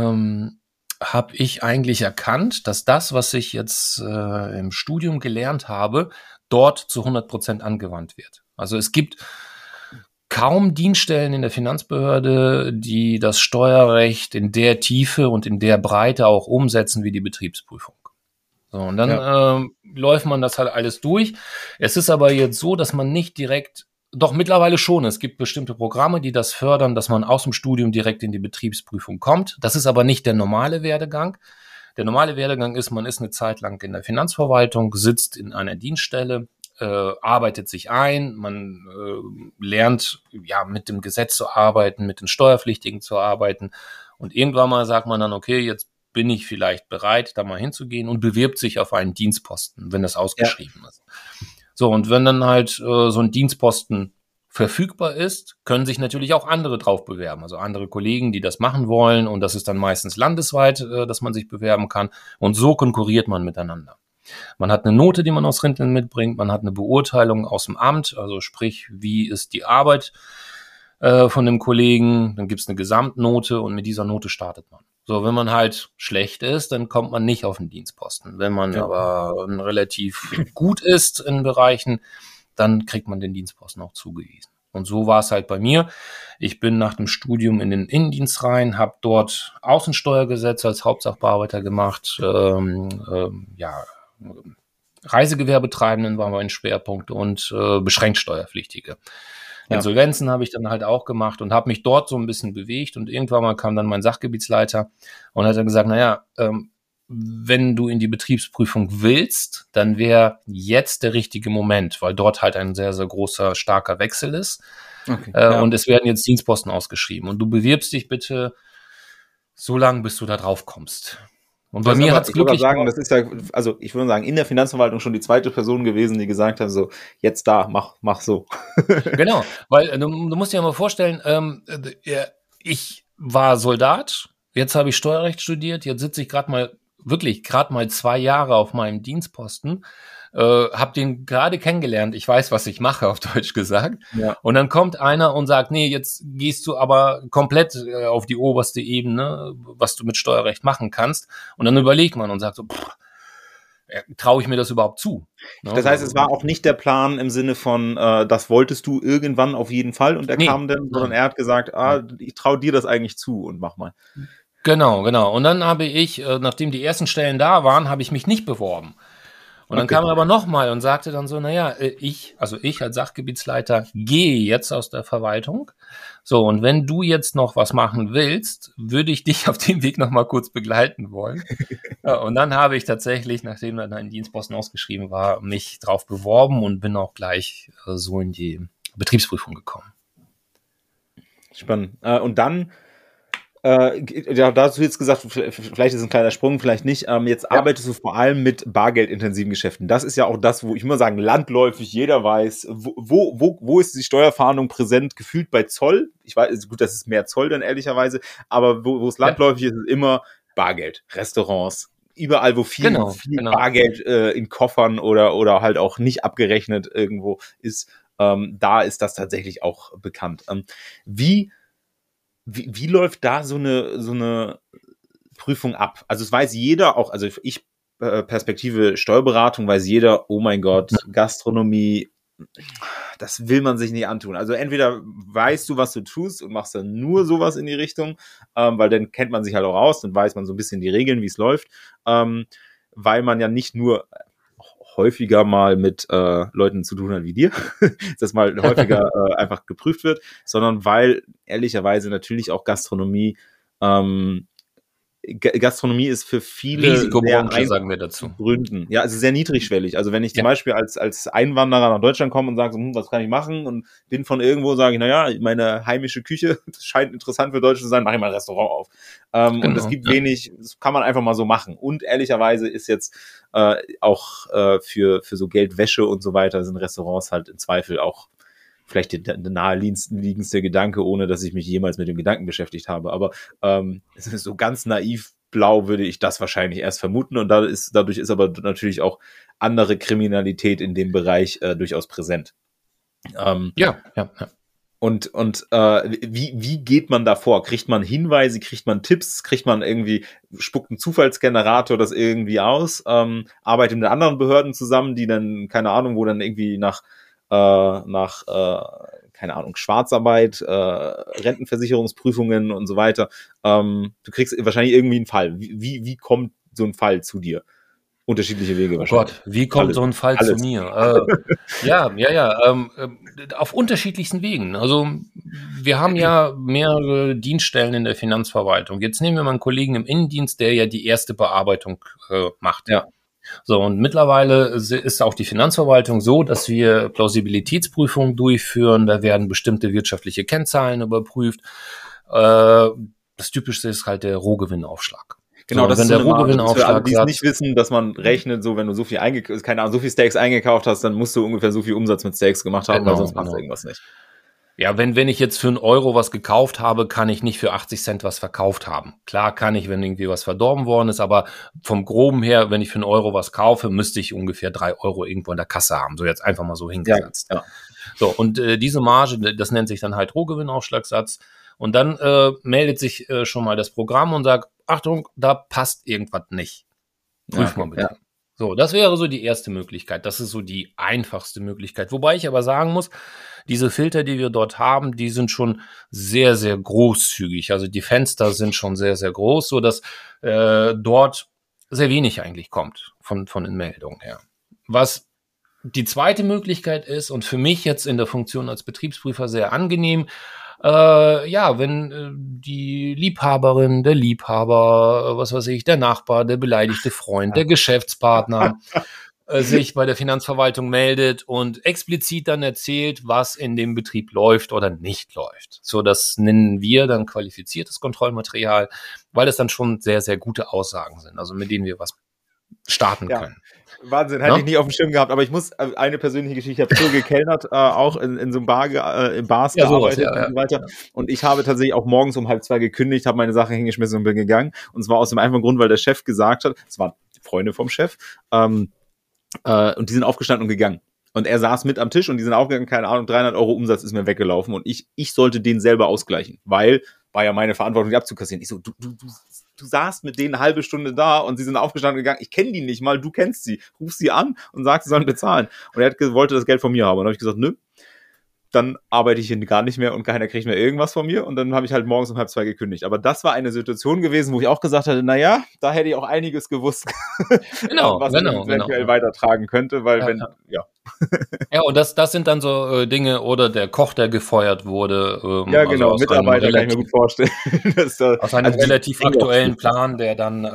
habe ich eigentlich erkannt, dass das, was ich jetzt im Studium gelernt habe, dort zu 100% angewandt wird. Also es gibt kaum Dienststellen in der Finanzbehörde, die das Steuerrecht in der Tiefe und in der Breite auch umsetzen wie die Betriebsprüfung. So, und dann läuft man das halt alles durch. Es ist aber jetzt so, dass man nicht direkt, doch mittlerweile schon, es gibt bestimmte Programme, die das fördern, dass man aus dem Studium direkt in die Betriebsprüfung kommt. Das ist aber nicht der normale Werdegang. Der normale Werdegang ist, man ist eine Zeit lang in der Finanzverwaltung, sitzt in einer Dienststelle, arbeitet sich ein, man lernt mit dem Gesetz zu arbeiten, mit den Steuerpflichtigen zu arbeiten und irgendwann mal sagt man dann, okay, jetzt bin ich vielleicht bereit, da mal hinzugehen und bewirbt sich auf einen Dienstposten, wenn das ausgeschrieben ist. So, und wenn dann halt so ein Dienstposten verfügbar ist, können sich natürlich auch andere drauf bewerben, also andere Kollegen, die das machen wollen, und das ist dann meistens landesweit, dass man sich bewerben kann, und so konkurriert man miteinander. Man hat eine Note, die man aus Rinteln mitbringt, man hat eine Beurteilung aus dem Amt, also sprich, wie ist die Arbeit von dem Kollegen, dann gibt es eine Gesamtnote und mit dieser Note startet man. So, wenn man halt schlecht ist, dann kommt man nicht auf den Dienstposten. Wenn man aber relativ gut ist in Bereichen, dann kriegt man den Dienstposten auch zugewiesen. Und so war es halt bei mir. Ich bin nach dem Studium in den Innendienst rein, habe dort Außensteuergesetz als Hauptsachbearbeiter gemacht, Reisegewerbetreibenden war mein Schwerpunkt und beschränkt Steuerpflichtige. Insolvenzen habe ich dann halt auch gemacht und habe mich dort so ein bisschen bewegt und irgendwann mal kam dann mein Sachgebietsleiter und hat dann gesagt, wenn du in die Betriebsprüfung willst, dann wäre jetzt der richtige Moment, weil dort halt ein sehr, sehr großer, starker Wechsel ist. Okay, und es werden jetzt Dienstposten ausgeschrieben und du bewirbst dich bitte so lange, bis du da drauf kommst. Und bei mir hat es glücklich... Das ist ja, also ich würde sagen, in der Finanzverwaltung schon die zweite Person gewesen, die gesagt hat, so, jetzt da, mach so. Genau, weil du musst dir ja mal vorstellen, ich war Soldat, jetzt habe ich Steuerrecht studiert, jetzt sitze ich gerade mal 2 Jahre auf meinem Dienstposten, hab den gerade kennengelernt, ich weiß, was ich mache, auf Deutsch gesagt. Ja. Und dann kommt einer und sagt, nee, jetzt gehst du aber komplett auf die oberste Ebene, was du mit Steuerrecht machen kannst. Und dann überlegt man und sagt so, traue ich mir das überhaupt zu? Das heißt, es war auch nicht der Plan im Sinne von, das wolltest du irgendwann auf jeden Fall und er kam dann, sondern er hat gesagt, ich traue dir das eigentlich zu und mach mal. Genau. Und dann habe ich, nachdem die ersten Stellen da waren, habe ich mich nicht beworben. Und dann kam er aber nochmal und sagte dann so, ich als Sachgebietsleiter gehe jetzt aus der Verwaltung. So, und wenn du jetzt noch was machen willst, würde ich dich auf dem Weg nochmal kurz begleiten wollen. Und dann habe ich tatsächlich, nachdem dann ein Dienstposten ausgeschrieben war, mich drauf beworben und bin auch gleich so in die Betriebsprüfung gekommen. Spannend. Und dann da hast du jetzt gesagt, vielleicht ist es ein kleiner Sprung, vielleicht nicht. Jetzt arbeitest du vor allem mit bargeldintensiven Geschäften. Das ist ja auch das, wo ich immer sagen, landläufig jeder weiß, wo ist die Steuerfahndung präsent, gefühlt bei Zoll. Ich weiß, gut, das ist mehr Zoll dann ehrlicherweise, aber wo es landläufig ist, ist immer Bargeld, Restaurants, überall, wo viel Bargeld in Koffern oder halt auch nicht abgerechnet irgendwo ist, da ist das tatsächlich auch bekannt. Wie läuft da so eine Prüfung ab? Also es weiß jeder, auch, also ich Perspektive Steuerberatung, weiß jeder, oh mein Gott, Gastronomie, das will man sich nicht antun. Also entweder weißt du, was du tust und machst dann nur sowas in die Richtung, weil dann kennt man sich halt auch aus, dann weiß man so ein bisschen die Regeln, wie es läuft, weil man ja nicht nur häufiger mal mit Leuten zu tun hat wie dir, dass mal häufiger einfach geprüft wird, sondern weil ehrlicherweise natürlich auch Gastronomie ist für viele Risikobranche, sagen wir dazu. Gründen. Ja, also sehr niedrigschwellig. Also wenn ich zum Beispiel als Einwanderer nach Deutschland komme und sage, so, was kann ich machen? Und bin von irgendwo, sage ich, meine heimische Küche, das scheint interessant für Deutsche zu sein, mache ich mal ein Restaurant auf. Und es gibt wenig, das kann man einfach mal so machen. Und ehrlicherweise ist jetzt auch für so Geldwäsche und so weiter sind Restaurants halt im Zweifel auch vielleicht der naheliegendste Gedanke, ohne dass ich mich jemals mit dem Gedanken beschäftigt habe. Aber es ist so ganz naiv blau, würde ich das wahrscheinlich erst vermuten. Und dadurch ist aber natürlich auch andere Kriminalität in dem Bereich durchaus präsent. Ja. Und wie geht man da vor? Kriegt man Hinweise, kriegt man Tipps, spuckt ein Zufallsgenerator das irgendwie aus? Arbeitet mit anderen Behörden zusammen, die dann, keine Ahnung, wo dann irgendwie nach keine Ahnung, Schwarzarbeit, Rentenversicherungsprüfungen und so weiter. Du kriegst wahrscheinlich irgendwie einen Fall. Wie kommt so ein Fall zu dir? Unterschiedliche Wege wahrscheinlich. Gott, wie kommt so ein Fall zu mir? Auf unterschiedlichsten Wegen. Also wir haben ja mehrere Dienststellen in der Finanzverwaltung. Jetzt nehmen wir mal einen Kollegen im Innendienst, der ja die erste Bearbeitung macht. Ja. So, und mittlerweile ist auch die Finanzverwaltung so, dass wir Plausibilitätsprüfungen durchführen. Da werden bestimmte wirtschaftliche Kennzahlen überprüft. Das Typischste ist halt der Rohgewinnaufschlag. Genau, so, das wenn ist der so eine Rohgewinnaufschlag für alle, die es nicht wissen, dass man rechnet, so wenn du so viel so viel Steaks eingekauft hast, dann musst du ungefähr so viel Umsatz mit Steaks gemacht haben, weil sonst passt irgendwas nicht. Ja, wenn ich jetzt für €1 was gekauft habe, kann ich nicht für 80 Cent was verkauft haben. Klar kann ich, wenn irgendwie was verdorben worden ist, aber vom Groben her, wenn ich für €1 was kaufe, müsste ich ungefähr 3 € irgendwo in der Kasse haben. So jetzt einfach mal so hingesetzt. Ja. So, und diese Marge, das nennt sich dann halt Rohgewinnaufschlagssatz. Und dann meldet sich schon mal das Programm und sagt, Achtung, da passt irgendwas nicht. Prüf mal bitte. Ja. So, das wäre so die erste Möglichkeit. Das ist so die einfachste Möglichkeit. Wobei ich aber sagen muss, diese Filter, die wir dort haben, die sind schon sehr, sehr großzügig. Also die Fenster sind schon sehr, sehr groß, so dass dort sehr wenig eigentlich kommt von den Meldungen her. Was die zweite Möglichkeit ist und für mich jetzt in der Funktion als Betriebsprüfer sehr angenehm, wenn die Liebhaberin, der Liebhaber, was weiß ich, der Nachbar, der beleidigte Freund, der Geschäftspartner sich bei der Finanzverwaltung meldet und explizit dann erzählt, was in dem Betrieb läuft oder nicht läuft. So, das nennen wir dann qualifiziertes Kontrollmaterial, weil es dann schon sehr, sehr gute Aussagen sind, also mit denen wir was starten können. Wahnsinn, hätte ich nicht auf dem Schirm gehabt, aber ich muss eine persönliche Geschichte, ich habe früher gekellnert, auch in so einem in Bars gearbeitet und so weiter. Und ich habe tatsächlich auch morgens um 1:30 gekündigt, habe meine Sache hingeschmissen und bin gegangen. Und zwar aus dem einfachen Grund, weil der Chef gesagt hat, es waren Freunde vom Chef, und die sind aufgestanden und gegangen. Und er saß mit am Tisch und die sind aufgegangen, keine Ahnung, 300 € Umsatz ist mir weggelaufen und ich sollte den selber ausgleichen, weil war ja meine Verantwortung, die abzukassieren. Ich so, du saßt mit denen eine halbe Stunde da und sie sind aufgestanden und gegangen, ich kenne die nicht mal, du kennst sie, ruf sie an und sag, sie sollen bezahlen. Und er wollte das Geld von mir haben. Und dann habe ich gesagt, nö, dann arbeite ich hier gar nicht mehr und keiner kriegt mehr irgendwas von mir. Und dann habe ich halt morgens um 1:30 gekündigt. Aber das war eine Situation gewesen, wo ich auch gesagt hatte, naja, da hätte ich auch einiges gewusst, was ich eventuell weitertragen könnte, weil Ja, und das sind dann so Dinge, oder der Koch, der gefeuert wurde. Ja, genau, also Mitarbeiter kann ich mir gut vorstellen. Aus einem relativ aktuellen Plan, der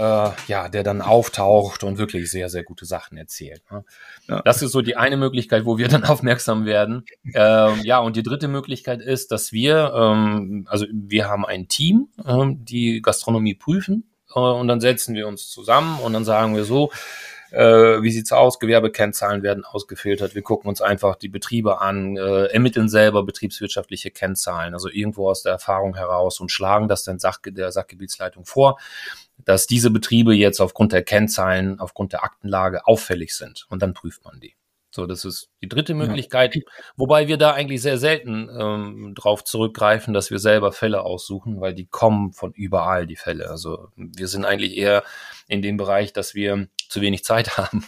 dann auftaucht und wirklich sehr, sehr gute Sachen erzählt. Ne? Ja. Das ist so die eine Möglichkeit, wo wir dann aufmerksam werden. Und die dritte Möglichkeit ist, dass wir haben ein Team, die Gastronomie prüfen, und dann setzen wir uns zusammen und dann sagen wir so, wie sieht's aus? Gewerbekennzahlen werden ausgefiltert. Wir gucken uns einfach die Betriebe an, ermitteln selber betriebswirtschaftliche Kennzahlen, also irgendwo aus der Erfahrung heraus und schlagen das dann der Sachgebietsleitung vor, dass diese Betriebe jetzt aufgrund der Kennzahlen, aufgrund der Aktenlage auffällig sind. Und dann prüft man die. So, das ist die dritte Möglichkeit, wobei wir da eigentlich sehr selten drauf zurückgreifen, dass wir selber Fälle aussuchen, weil die kommen von überall, die Fälle. Also wir sind eigentlich eher in dem Bereich, dass wir zu wenig Zeit haben.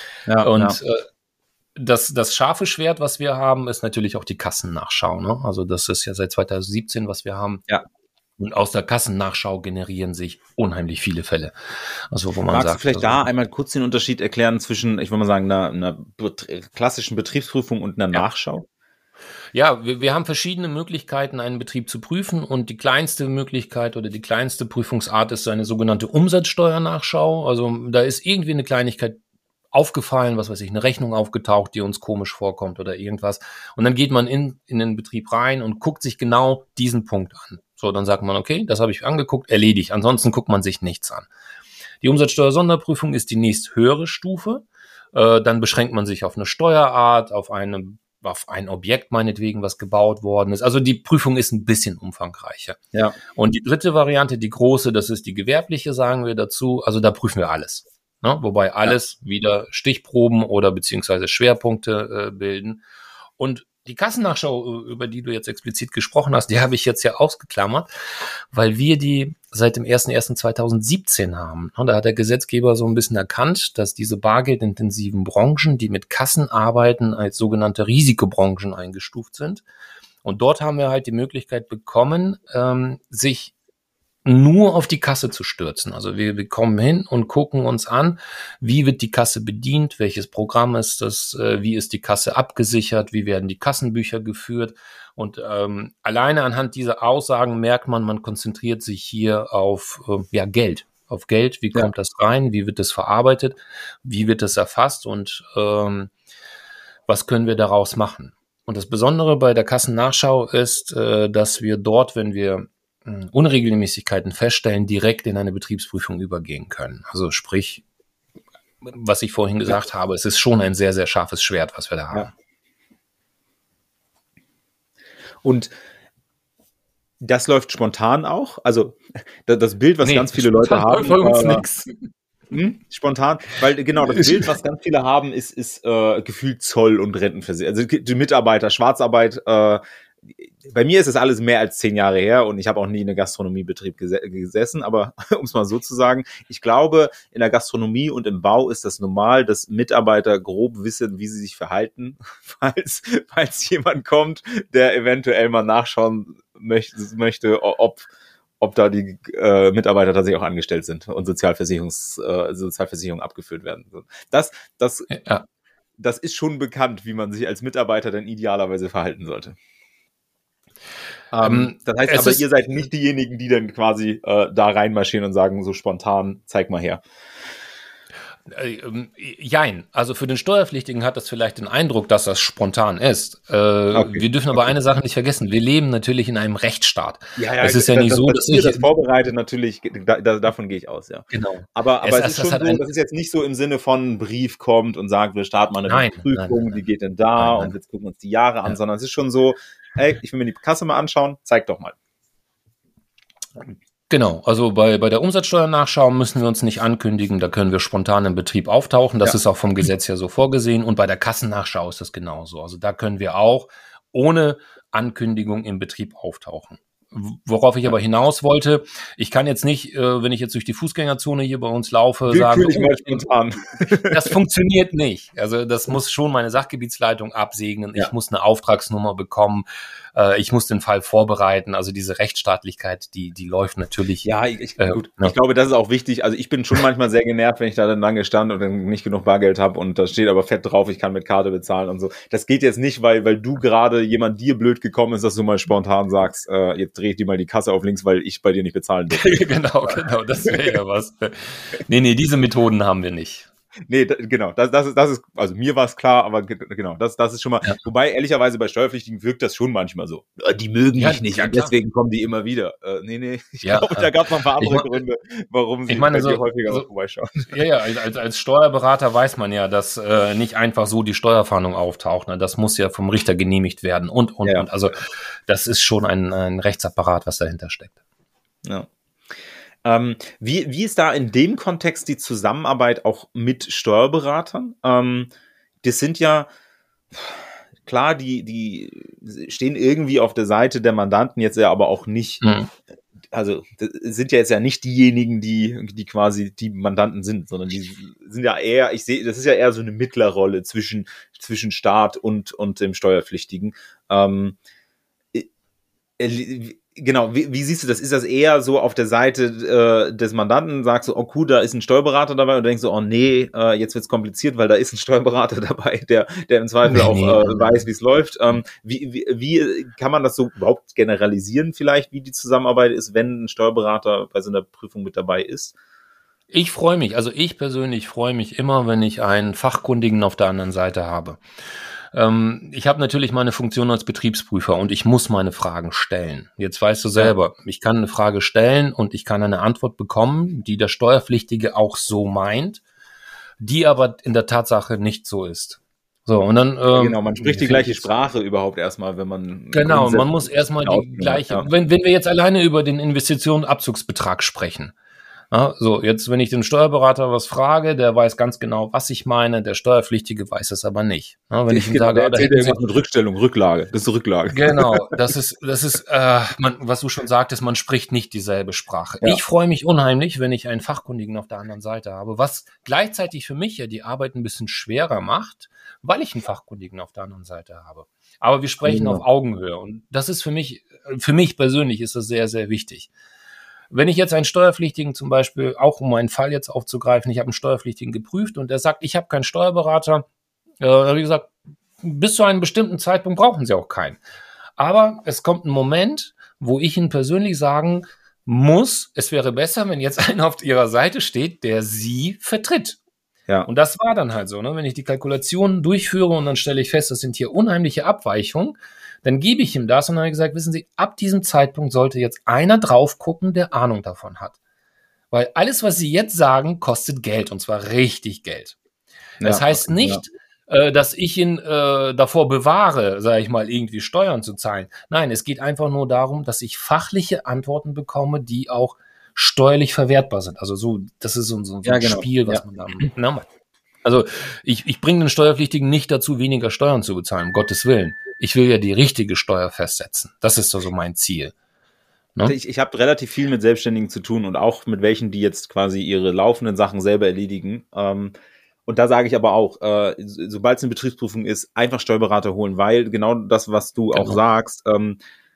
Das scharfe Schwert, was wir haben, ist natürlich auch die Kassennachschau. Ne? Also das ist ja seit 2017, was wir haben. Ja. Und aus der Kassennachschau generieren sich unheimlich viele Fälle. Also wo man Magst sagt, du vielleicht da einmal kurz den Unterschied erklären zwischen, ich würde mal sagen, einer klassischen Betriebsprüfung und einer Nachschau? Ja, wir haben verschiedene Möglichkeiten, einen Betrieb zu prüfen, und die kleinste Möglichkeit oder die kleinste Prüfungsart ist eine sogenannte Umsatzsteuernachschau. Also da ist irgendwie eine Kleinigkeit aufgefallen, was weiß ich, eine Rechnung aufgetaucht, die uns komisch vorkommt oder irgendwas. Und dann geht man in den Betrieb rein und guckt sich genau diesen Punkt an. So, dann sagt man, okay, das habe ich angeguckt, erledigt. Ansonsten guckt man sich nichts an. Die Umsatzsteuer-Sonderprüfung ist die nächsthöhere Stufe. Dann beschränkt man sich auf eine Steuerart, auf ein Objekt meinetwegen, was gebaut worden ist. Also die Prüfung ist ein bisschen umfangreicher. Ja. Und die dritte Variante, die große, das ist die gewerbliche, sagen wir dazu. Also da prüfen wir alles. Ne? Wobei alles wieder Stichproben oder beziehungsweise Schwerpunkte bilden. Und die Kassennachschau, über die du jetzt explizit gesprochen hast, die habe ich jetzt ja ausgeklammert, weil wir die seit dem 01.01.2017 haben. Und da hat der Gesetzgeber so ein bisschen erkannt, dass diese bargeldintensiven Branchen, die mit Kassen arbeiten, als sogenannte Risikobranchen eingestuft sind. Und dort haben wir halt die Möglichkeit bekommen, sich nur auf die Kasse zu stürzen. Also wir kommen hin und gucken uns an, wie wird die Kasse bedient, welches Programm ist das, wie ist die Kasse abgesichert, wie werden die Kassenbücher geführt. Und alleine anhand dieser Aussagen merkt man konzentriert sich hier auf Geld. Auf Geld, wie kommt das rein, wie wird das verarbeitet, wie wird das erfasst und was können wir daraus machen. Und das Besondere bei der Kassennachschau ist, dass wir dort, wenn wir Unregelmäßigkeiten feststellen, direkt in eine Betriebsprüfung übergehen können. Also sprich, was ich vorhin gesagt habe, es ist schon ein sehr, sehr scharfes Schwert, was wir da haben. Ja. Und das läuft spontan auch? Also das Bild, was ganz viele Leute haben. Bei uns nix. Spontan, weil genau das Bild, was ganz viele haben, ist gefühlt Zoll und Rentenversicherung. Also die Mitarbeiter, Schwarzarbeit, bei mir ist es alles mehr als 10 Jahre her und ich habe auch nie in einem Gastronomiebetrieb gesessen, aber um es mal so zu sagen, ich glaube, in der Gastronomie und im Bau ist das normal, dass Mitarbeiter grob wissen, wie sie sich verhalten, falls jemand kommt, der eventuell mal nachschauen möchte, ob da die Mitarbeiter tatsächlich auch angestellt sind und Sozialversicherung abgeführt werden. das ist schon bekannt, wie man sich als Mitarbeiter dann idealerweise verhalten sollte. Das heißt aber, ihr seid nicht diejenigen, die dann quasi da reinmarschieren und sagen, so spontan, zeig mal her. Jein. Also für den Steuerpflichtigen hat das vielleicht den Eindruck, dass das spontan ist. Wir dürfen aber eine Sache nicht vergessen. Wir leben natürlich in einem Rechtsstaat. Es ist ja nicht so, dass ihr das vorbereitet, natürlich, davon gehe ich aus, ja. Genau. Aber es ist schon so, das ist jetzt nicht so im Sinne von ein Brief kommt und sagt, wir starten mal eine Prüfung, wie geht denn da? Und jetzt gucken wir uns die Jahre an, sondern es ist schon so, hey, ich will mir die Kasse mal anschauen, zeig doch mal. Genau, also bei der Umsatzsteuernachschau müssen wir uns nicht ankündigen, da können wir spontan im Betrieb auftauchen, das ist auch vom Gesetz her so vorgesehen, und bei der Kassennachschau ist das genauso. Also da können wir auch ohne Ankündigung im Betrieb auftauchen. Worauf ich aber hinaus wollte, ich kann jetzt nicht, wenn ich jetzt durch die Fußgängerzone hier bei uns laufe, sagen, das funktioniert nicht. Also das muss schon meine Sachgebietsleitung absegnen, ich muss eine Auftragsnummer bekommen, ich muss den Fall vorbereiten, also diese Rechtsstaatlichkeit, die läuft natürlich. Ja, ich glaube, das ist auch wichtig. Also ich bin schon manchmal sehr genervt, wenn ich da dann lange stand und dann nicht genug Bargeld habe und da steht aber fett drauf, ich kann mit Karte bezahlen und so. Das geht jetzt nicht, weil du gerade jemand dir blöd gekommen ist, dass du mal spontan sagst, jetzt drehe ich dir mal die Kasse auf links, weil ich bei dir nicht bezahlen will. Genau, das wäre ja was. Nee, diese Methoden haben wir nicht. Nee, genau, das ist, also mir war es klar, aber genau, das ist schon mal, wobei ehrlicherweise bei Steuerpflichtigen wirkt das schon manchmal so. Die mögen mich nicht und deswegen kommen die immer wieder. Ich glaube, da gab es noch ein paar andere Gründe, warum sie bei dir häufiger vorbeischauen. Ja, als Steuerberater weiß man ja, dass nicht einfach so die Steuerfahndung auftaucht. Ne? Das muss ja vom Richter genehmigt werden und. Also das ist schon ein Rechtsapparat, was dahinter steckt. Ja. Wie ist da in dem Kontext die Zusammenarbeit auch mit Steuerberatern? Das sind ja, klar, die stehen irgendwie auf der Seite der Mandanten, jetzt ja aber auch nicht, also das sind ja jetzt ja nicht diejenigen, die quasi die Mandanten sind, sondern die sind ja eher, das ist ja eher so eine Mittlerrolle zwischen Staat und dem Steuerpflichtigen. Genau, wie siehst du das? Ist das eher so auf der Seite des Mandanten, sagst du, oh cool, da ist ein Steuerberater dabei, und denkst du, oh nee, jetzt wird's kompliziert, weil da ist ein Steuerberater dabei, der im Zweifel auch weiß, wie es läuft. Wie kann man das so überhaupt generalisieren vielleicht, wie die Zusammenarbeit ist, wenn ein Steuerberater bei so einer Prüfung mit dabei ist? Ich persönlich freue mich immer, wenn ich einen Fachkundigen auf der anderen Seite habe. Ich habe natürlich meine Funktion als Betriebsprüfer und ich muss meine Fragen stellen. Jetzt weißt du selber, ich kann eine Frage stellen und ich kann eine Antwort bekommen, die der Steuerpflichtige auch so meint, die aber in der Tatsache nicht so ist. So, und dann genau, man spricht die gleiche Sprache überhaupt erstmal, wenn man genau, man muss erstmal die gleiche, wenn wir jetzt alleine über den Investitionenabzugsbetrag sprechen. Ja, so, jetzt, wenn ich den Steuerberater was frage, der weiß ganz genau, was ich meine, der Steuerpflichtige weiß es aber nicht. Ja, wenn ich ihm sage, da hätten Sie mit Rückstellung, Rücklage, das ist Rücklage. Genau, das ist, was du schon sagtest, man spricht nicht dieselbe Sprache. Ja. Ich freue mich unheimlich, wenn ich einen Fachkundigen auf der anderen Seite habe, was gleichzeitig für mich ja die Arbeit ein bisschen schwerer macht, weil ich einen Fachkundigen auf der anderen Seite habe. Aber wir sprechen auf Augenhöhe und das ist für mich persönlich ist das sehr, sehr wichtig. Wenn ich jetzt einen Steuerpflichtigen zum Beispiel, auch um einen Fall jetzt aufzugreifen, ich habe einen Steuerpflichtigen geprüft und der sagt, ich habe keinen Steuerberater, habe ich gesagt, bis zu einem bestimmten Zeitpunkt brauchen Sie auch keinen. Aber es kommt ein Moment, wo ich Ihnen persönlich sagen muss, es wäre besser, wenn jetzt einer auf Ihrer Seite steht, der Sie vertritt. Ja. Und das war dann halt so, ne? Wenn ich die Kalkulationen durchführe und dann stelle ich fest, das sind hier unheimliche Abweichungen, dann gebe ich ihm das und dann habe ich gesagt, wissen Sie, ab diesem Zeitpunkt sollte jetzt einer drauf gucken, der Ahnung davon hat. Weil alles, was Sie jetzt sagen, kostet Geld und zwar richtig Geld. Das heißt nicht, dass ich ihn davor bewahre, sage ich mal, irgendwie Steuern zu zahlen. Nein, es geht einfach nur darum, dass ich fachliche Antworten bekomme, die auch steuerlich verwertbar sind. Also so, das ist so ein Spiel, was man da macht. Also ich bringe den Steuerpflichtigen nicht dazu, weniger Steuern zu bezahlen, um Gottes Willen. Ich will ja die richtige Steuer festsetzen. Das ist so mein Ziel. Ne? Ich habe relativ viel mit Selbstständigen zu tun und auch mit welchen, die jetzt quasi ihre laufenden Sachen selber erledigen. Und da sage ich aber auch, sobald es eine Betriebsprüfung ist, einfach Steuerberater holen, weil genau das, was du auch sagst,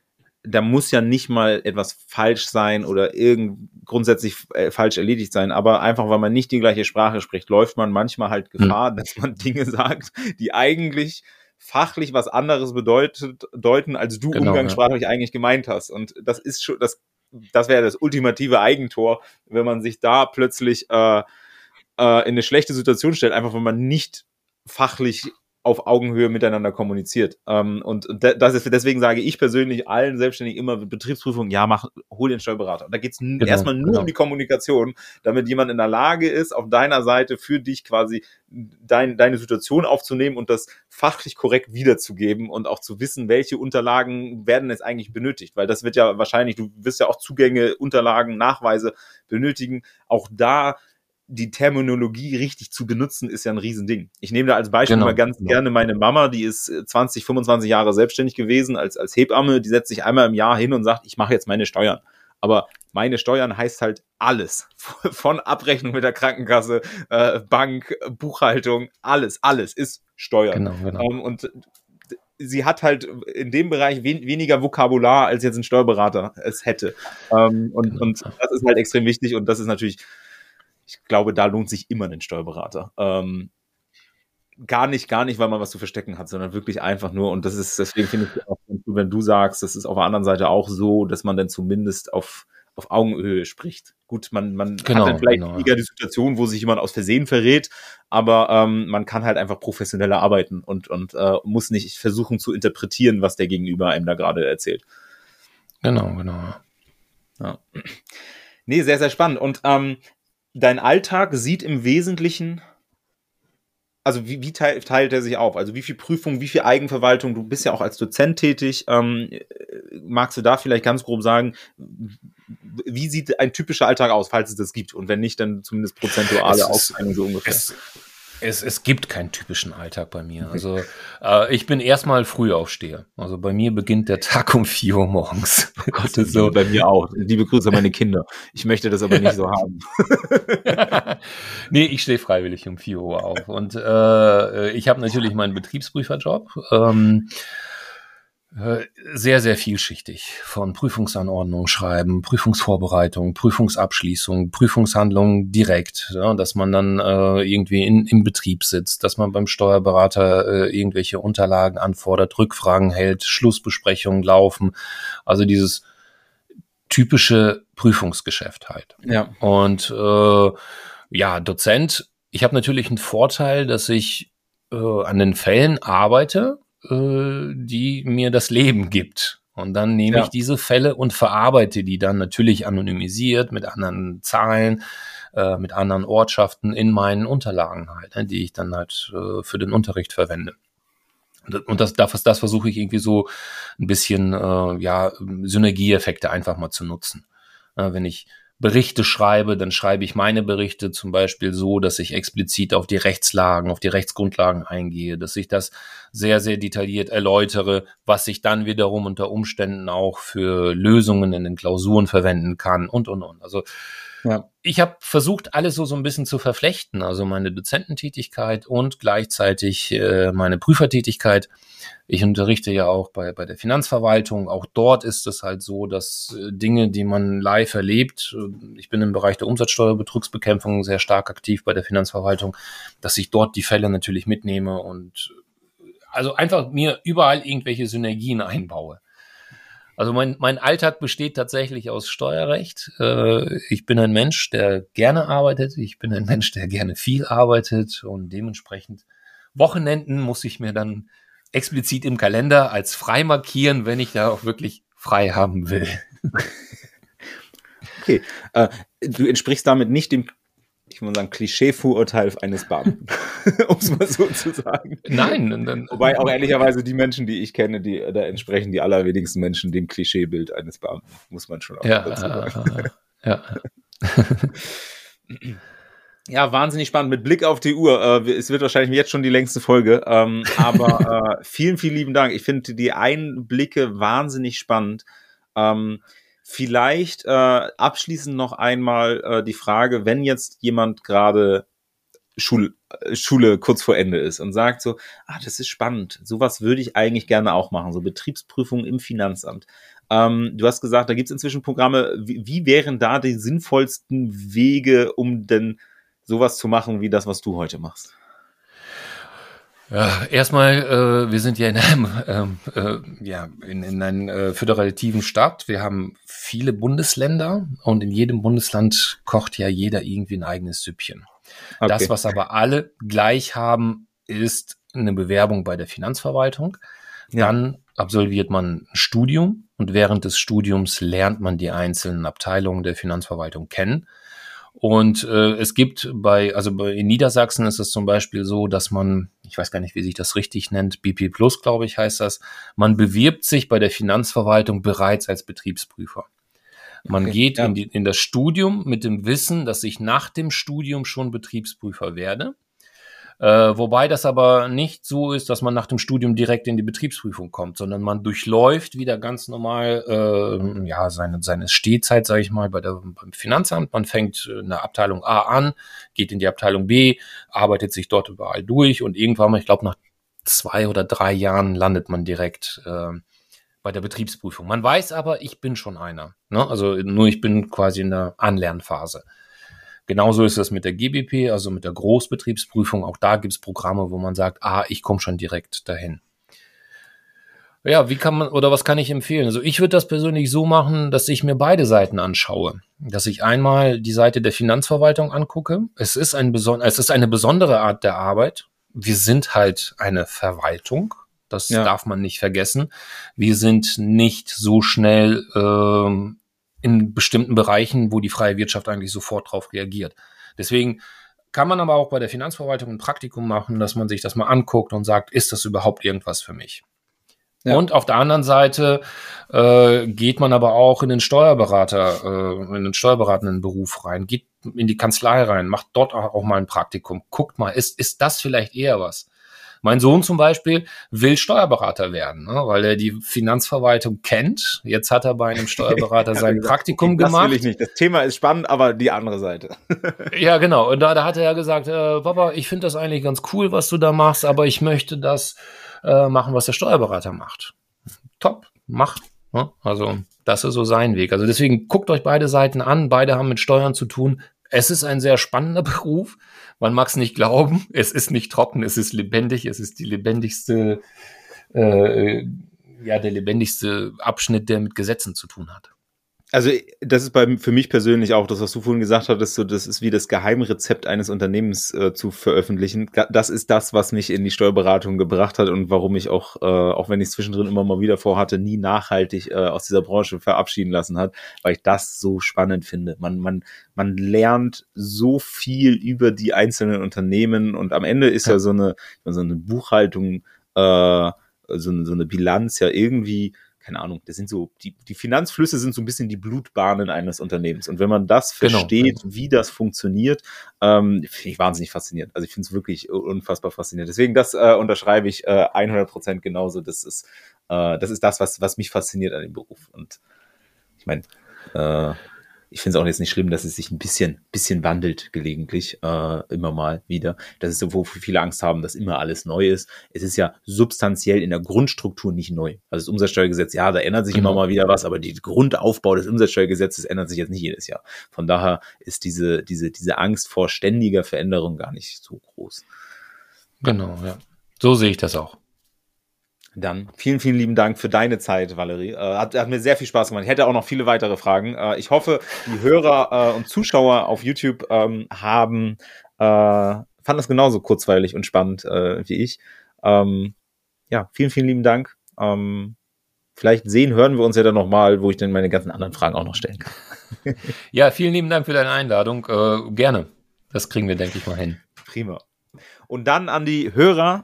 da muss ja nicht mal etwas falsch sein oder grundsätzlich falsch erledigt sein, aber einfach, weil man nicht die gleiche Sprache spricht, läuft man manchmal halt Gefahr, dass man Dinge sagt, die eigentlich fachlich was anderes deuten, als du umgangssprachlich eigentlich gemeint hast. Und das ist schon, das wäre das ultimative Eigentor, wenn man sich da plötzlich in eine schlechte Situation stellt, einfach weil man nicht fachlich auf Augenhöhe miteinander kommuniziert. Und deswegen sage ich persönlich allen Selbstständigen immer, Betriebsprüfung, hol den Steuerberater. Und da geht es erstmal nur um die Kommunikation, damit jemand in der Lage ist, auf deiner Seite für dich quasi deine Situation aufzunehmen und das fachlich korrekt wiederzugeben und auch zu wissen, welche Unterlagen werden jetzt eigentlich benötigt. Weil das wird ja wahrscheinlich, du wirst ja auch Zugänge, Unterlagen, Nachweise benötigen. Auch da die Terminologie richtig zu benutzen, ist ja ein Riesending. Ich nehme da als Beispiel mal ganz gerne meine Mama, die ist 20, 25 Jahre selbstständig gewesen als Hebamme, die setzt sich einmal im Jahr hin und sagt, ich mache jetzt meine Steuern. Aber meine Steuern heißt halt alles. Von Abrechnung mit der Krankenkasse, Bank, Buchhaltung, alles ist Steuern. Genau. Und sie hat halt in dem Bereich weniger Vokabular, als jetzt ein Steuerberater es hätte. Und das ist halt extrem wichtig und das ist natürlich, ich glaube, da lohnt sich immer ein Steuerberater. Gar nicht, weil man was zu verstecken hat, sondern wirklich einfach nur, und deswegen finde ich auch, wenn du sagst, das ist auf der anderen Seite auch so, dass man dann zumindest auf Augenhöhe spricht. Gut, man hat dann vielleicht weniger die Situation, wo sich jemand aus Versehen verrät, aber man kann halt einfach professioneller arbeiten und muss nicht versuchen zu interpretieren, was der Gegenüber einem da gerade erzählt. Genau. Ja. Nee, sehr, sehr spannend. Und dein Alltag sieht im Wesentlichen, also wie teilt er sich auf? Also wie viel Prüfung, wie viel Eigenverwaltung? Du bist ja auch als Dozent tätig. Magst du da vielleicht ganz grob sagen, wie sieht ein typischer Alltag aus, falls es das gibt? Und wenn nicht, dann zumindest prozentuale Aufteilung so ungefähr. Es gibt keinen typischen Alltag bei mir. Also ich bin erstmal Frühaufsteher. Also bei mir beginnt der Tag um 4 Uhr morgens. Das ist so. Bei mir auch. Liebe Grüße an meine Kinder. Ich möchte das aber nicht so haben. Nee, ich stehe freiwillig um 4 Uhr auf. Und ich habe natürlich meinen Betriebsprüferjob. Sehr, sehr vielschichtig. Von Prüfungsanordnung schreiben, Prüfungsvorbereitung, Prüfungsabschließung, Prüfungshandlung direkt, ja, dass man dann irgendwie im Betrieb sitzt, dass man beim Steuerberater irgendwelche Unterlagen anfordert, Rückfragen hält, Schlussbesprechungen laufen. Also dieses typische Prüfungsgeschäft halt. Ja. Und Dozent, ich habe natürlich einen Vorteil, dass ich an den Fällen arbeite, die mir das Leben gibt. Und dann nehme ich diese Fälle und verarbeite die dann natürlich anonymisiert mit anderen Zahlen, mit anderen Ortschaften in meinen Unterlagen halt, ne, die ich dann halt für den Unterricht verwende. Und das versuche ich irgendwie so ein bisschen Synergieeffekte einfach mal zu nutzen. Wenn ich Berichte schreibe, dann schreibe ich meine Berichte zum Beispiel so, dass ich explizit auf die Rechtslagen, auf die Rechtsgrundlagen eingehe, dass ich das sehr, sehr detailliert erläutere, was ich dann wiederum unter Umständen auch für Lösungen in den Klausuren verwenden kann und. Also ich habe versucht, alles so ein bisschen zu verflechten, also meine Dozententätigkeit und gleichzeitig meine Prüfertätigkeit. Ich unterrichte ja auch bei der Finanzverwaltung. Auch dort ist es halt so, dass Dinge, die man live erlebt, ich bin im Bereich der Umsatzsteuerbetrugsbekämpfung sehr stark aktiv bei der Finanzverwaltung, dass ich dort die Fälle natürlich mitnehme und also einfach mir überall irgendwelche Synergien einbaue. Also mein Alltag besteht tatsächlich aus Steuerrecht. Ich bin ein Mensch, der gerne arbeitet. Ich bin ein Mensch, der gerne viel arbeitet. Und dementsprechend Wochenenden muss ich mir dann explizit im Kalender als frei markieren, wenn ich da auch wirklich frei haben will. Okay. Du entsprichst damit nicht dem, ich muss sagen, Klischee-Vorurteil eines Beamten, um es mal so zu sagen. Nein. Wobei auch ehrlicherweise die Menschen, die ich kenne, da entsprechen die allerwenigsten Menschen dem Klischeebild eines Beamten, muss man schon auch dazu sagen. Ja, wahnsinnig spannend. Mit Blick auf die Uhr. Es wird wahrscheinlich jetzt schon die längste Folge. Aber vielen, vielen lieben Dank. Ich finde die Einblicke wahnsinnig spannend. Vielleicht abschließend noch einmal die Frage, wenn jetzt jemand gerade Schule kurz vor Ende ist und sagt so, das ist spannend, sowas würde ich eigentlich gerne auch machen, so Betriebsprüfung im Finanzamt. Du hast gesagt, da gibt es inzwischen Programme. Wie wären da die sinnvollsten Wege, um denn sowas zu machen, wie das, was du heute machst? Ja, erstmal, wir sind ja in einem, in einem föderativen Staat. Wir haben viele Bundesländer und in jedem Bundesland kocht ja jeder irgendwie ein eigenes Süppchen. Okay. Das, was aber alle gleich haben, ist eine Bewerbung bei der Finanzverwaltung. Ja. Dann absolviert man ein Studium und während des Studiums lernt man die einzelnen Abteilungen der Finanzverwaltung kennen. Und es gibt in Niedersachsen ist es zum Beispiel so, dass man, ich weiß gar nicht, wie sich das richtig nennt, BP Plus, glaube ich, heißt das, man bewirbt sich bei der Finanzverwaltung bereits als Betriebsprüfer. Man geht in das Studium mit dem Wissen, dass ich nach dem Studium schon Betriebsprüfer werde. Wobei das aber nicht so ist, dass man nach dem Studium direkt in die Betriebsprüfung kommt, sondern man durchläuft wieder ganz normal seine Stehzeit, sage ich mal, beim Finanzamt. Man fängt in der Abteilung A an, geht in die Abteilung B, arbeitet sich dort überall durch und irgendwann mal, ich glaube nach 2 oder 3 Jahren landet man direkt bei der Betriebsprüfung. Man weiß aber, ich bin schon einer. Ne? Also nur ich bin quasi in der Anlernphase. Genauso ist es mit der GBP, also mit der Großbetriebsprüfung. Auch da gibt es Programme, wo man sagt, ich komme schon direkt dahin. Ja, was kann ich empfehlen? Also ich würde das persönlich so machen, dass ich mir beide Seiten anschaue. Dass ich einmal die Seite der Finanzverwaltung angucke. Es ist eine besondere Art der Arbeit. Wir sind halt eine Verwaltung. Das darf man nicht vergessen. Wir sind nicht so schnell in bestimmten Bereichen, wo die freie Wirtschaft eigentlich sofort drauf reagiert. Deswegen kann man aber auch bei der Finanzverwaltung ein Praktikum machen, dass man sich das mal anguckt und sagt, ist das überhaupt irgendwas für mich? Ja. Und auf der anderen Seite geht man aber auch in den steuerberatenden Beruf rein, geht in die Kanzlei rein, macht dort auch mal ein Praktikum. Guckt mal, ist das vielleicht eher was? Mein Sohn zum Beispiel will Steuerberater werden, ne, weil er die Finanzverwaltung kennt. Jetzt hat er bei einem Steuerberater sein Praktikum gemacht. Das will ich nicht. Das Thema ist spannend, aber die andere Seite. Ja, genau. Und da hat er ja gesagt, Papa, ich finde das eigentlich ganz cool, was du da machst, aber ich möchte das machen, was der Steuerberater macht. Top, mach. Ne? Also das ist so sein Weg. Also deswegen guckt euch beide Seiten an. Beide haben mit Steuern zu tun. Es ist ein sehr spannender Beruf. Man mag es nicht glauben. Es ist nicht trocken. Es ist lebendig. Es ist der lebendigste Abschnitt, der mit Gesetzen zu tun hat. Also das ist für mich persönlich auch das, was du vorhin gesagt hattest, so das ist wie das Geheimrezept eines Unternehmens zu veröffentlichen. Das ist das, was mich in die Steuerberatung gebracht hat und warum ich auch wenn ich es zwischendrin immer mal wieder vorhatte, nie nachhaltig aus dieser Branche verabschieden lassen hat, weil ich das so spannend finde. Man lernt so viel über die einzelnen Unternehmen und am Ende ist ja so eine Buchhaltung, so eine Bilanz ja irgendwie, keine Ahnung, das sind so, die Finanzflüsse sind so ein bisschen die Blutbahnen eines Unternehmens. Und wenn man das versteht, wie das funktioniert, finde ich wahnsinnig faszinierend. Also ich finde es wirklich unfassbar faszinierend. Deswegen, das unterschreibe ich 100% genauso. Das ist das, was mich fasziniert an dem Beruf. Und ich meine, ich finde es auch jetzt nicht schlimm, dass es sich ein bisschen wandelt gelegentlich, immer mal wieder. Das ist so, wo viele Angst haben, dass immer alles neu ist. Es ist ja substanziell in der Grundstruktur nicht neu. Also das Umsatzsteuergesetz, ja, da ändert sich immer mal wieder was, aber der Grundaufbau des Umsatzsteuergesetzes ändert sich jetzt nicht jedes Jahr. Von daher ist diese Angst vor ständiger Veränderung gar nicht so groß. Genau, ja. So sehe ich das auch. Dann vielen, vielen lieben Dank für deine Zeit, Valerie. Hat mir sehr viel Spaß gemacht. Ich hätte auch noch viele weitere Fragen. Ich hoffe, die Hörer und Zuschauer auf YouTube fanden das genauso kurzweilig und spannend wie ich. Vielen, vielen lieben Dank. Vielleicht hören wir uns ja dann nochmal, wo ich dann meine ganzen anderen Fragen auch noch stellen kann. Ja, vielen lieben Dank für deine Einladung. Gerne. Das kriegen wir, denke ich, mal hin. Prima. Und dann an die Hörer,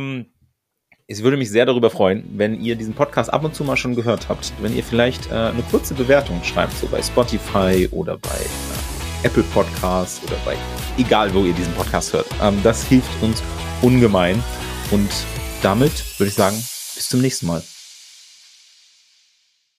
ich würde mich sehr darüber freuen, wenn ihr diesen Podcast ab und zu mal schon gehört habt, wenn ihr vielleicht eine kurze Bewertung schreibt, so bei Spotify oder bei Apple Podcasts oder bei egal, wo ihr diesen Podcast hört. Das hilft uns ungemein und damit würde ich sagen, bis zum nächsten Mal.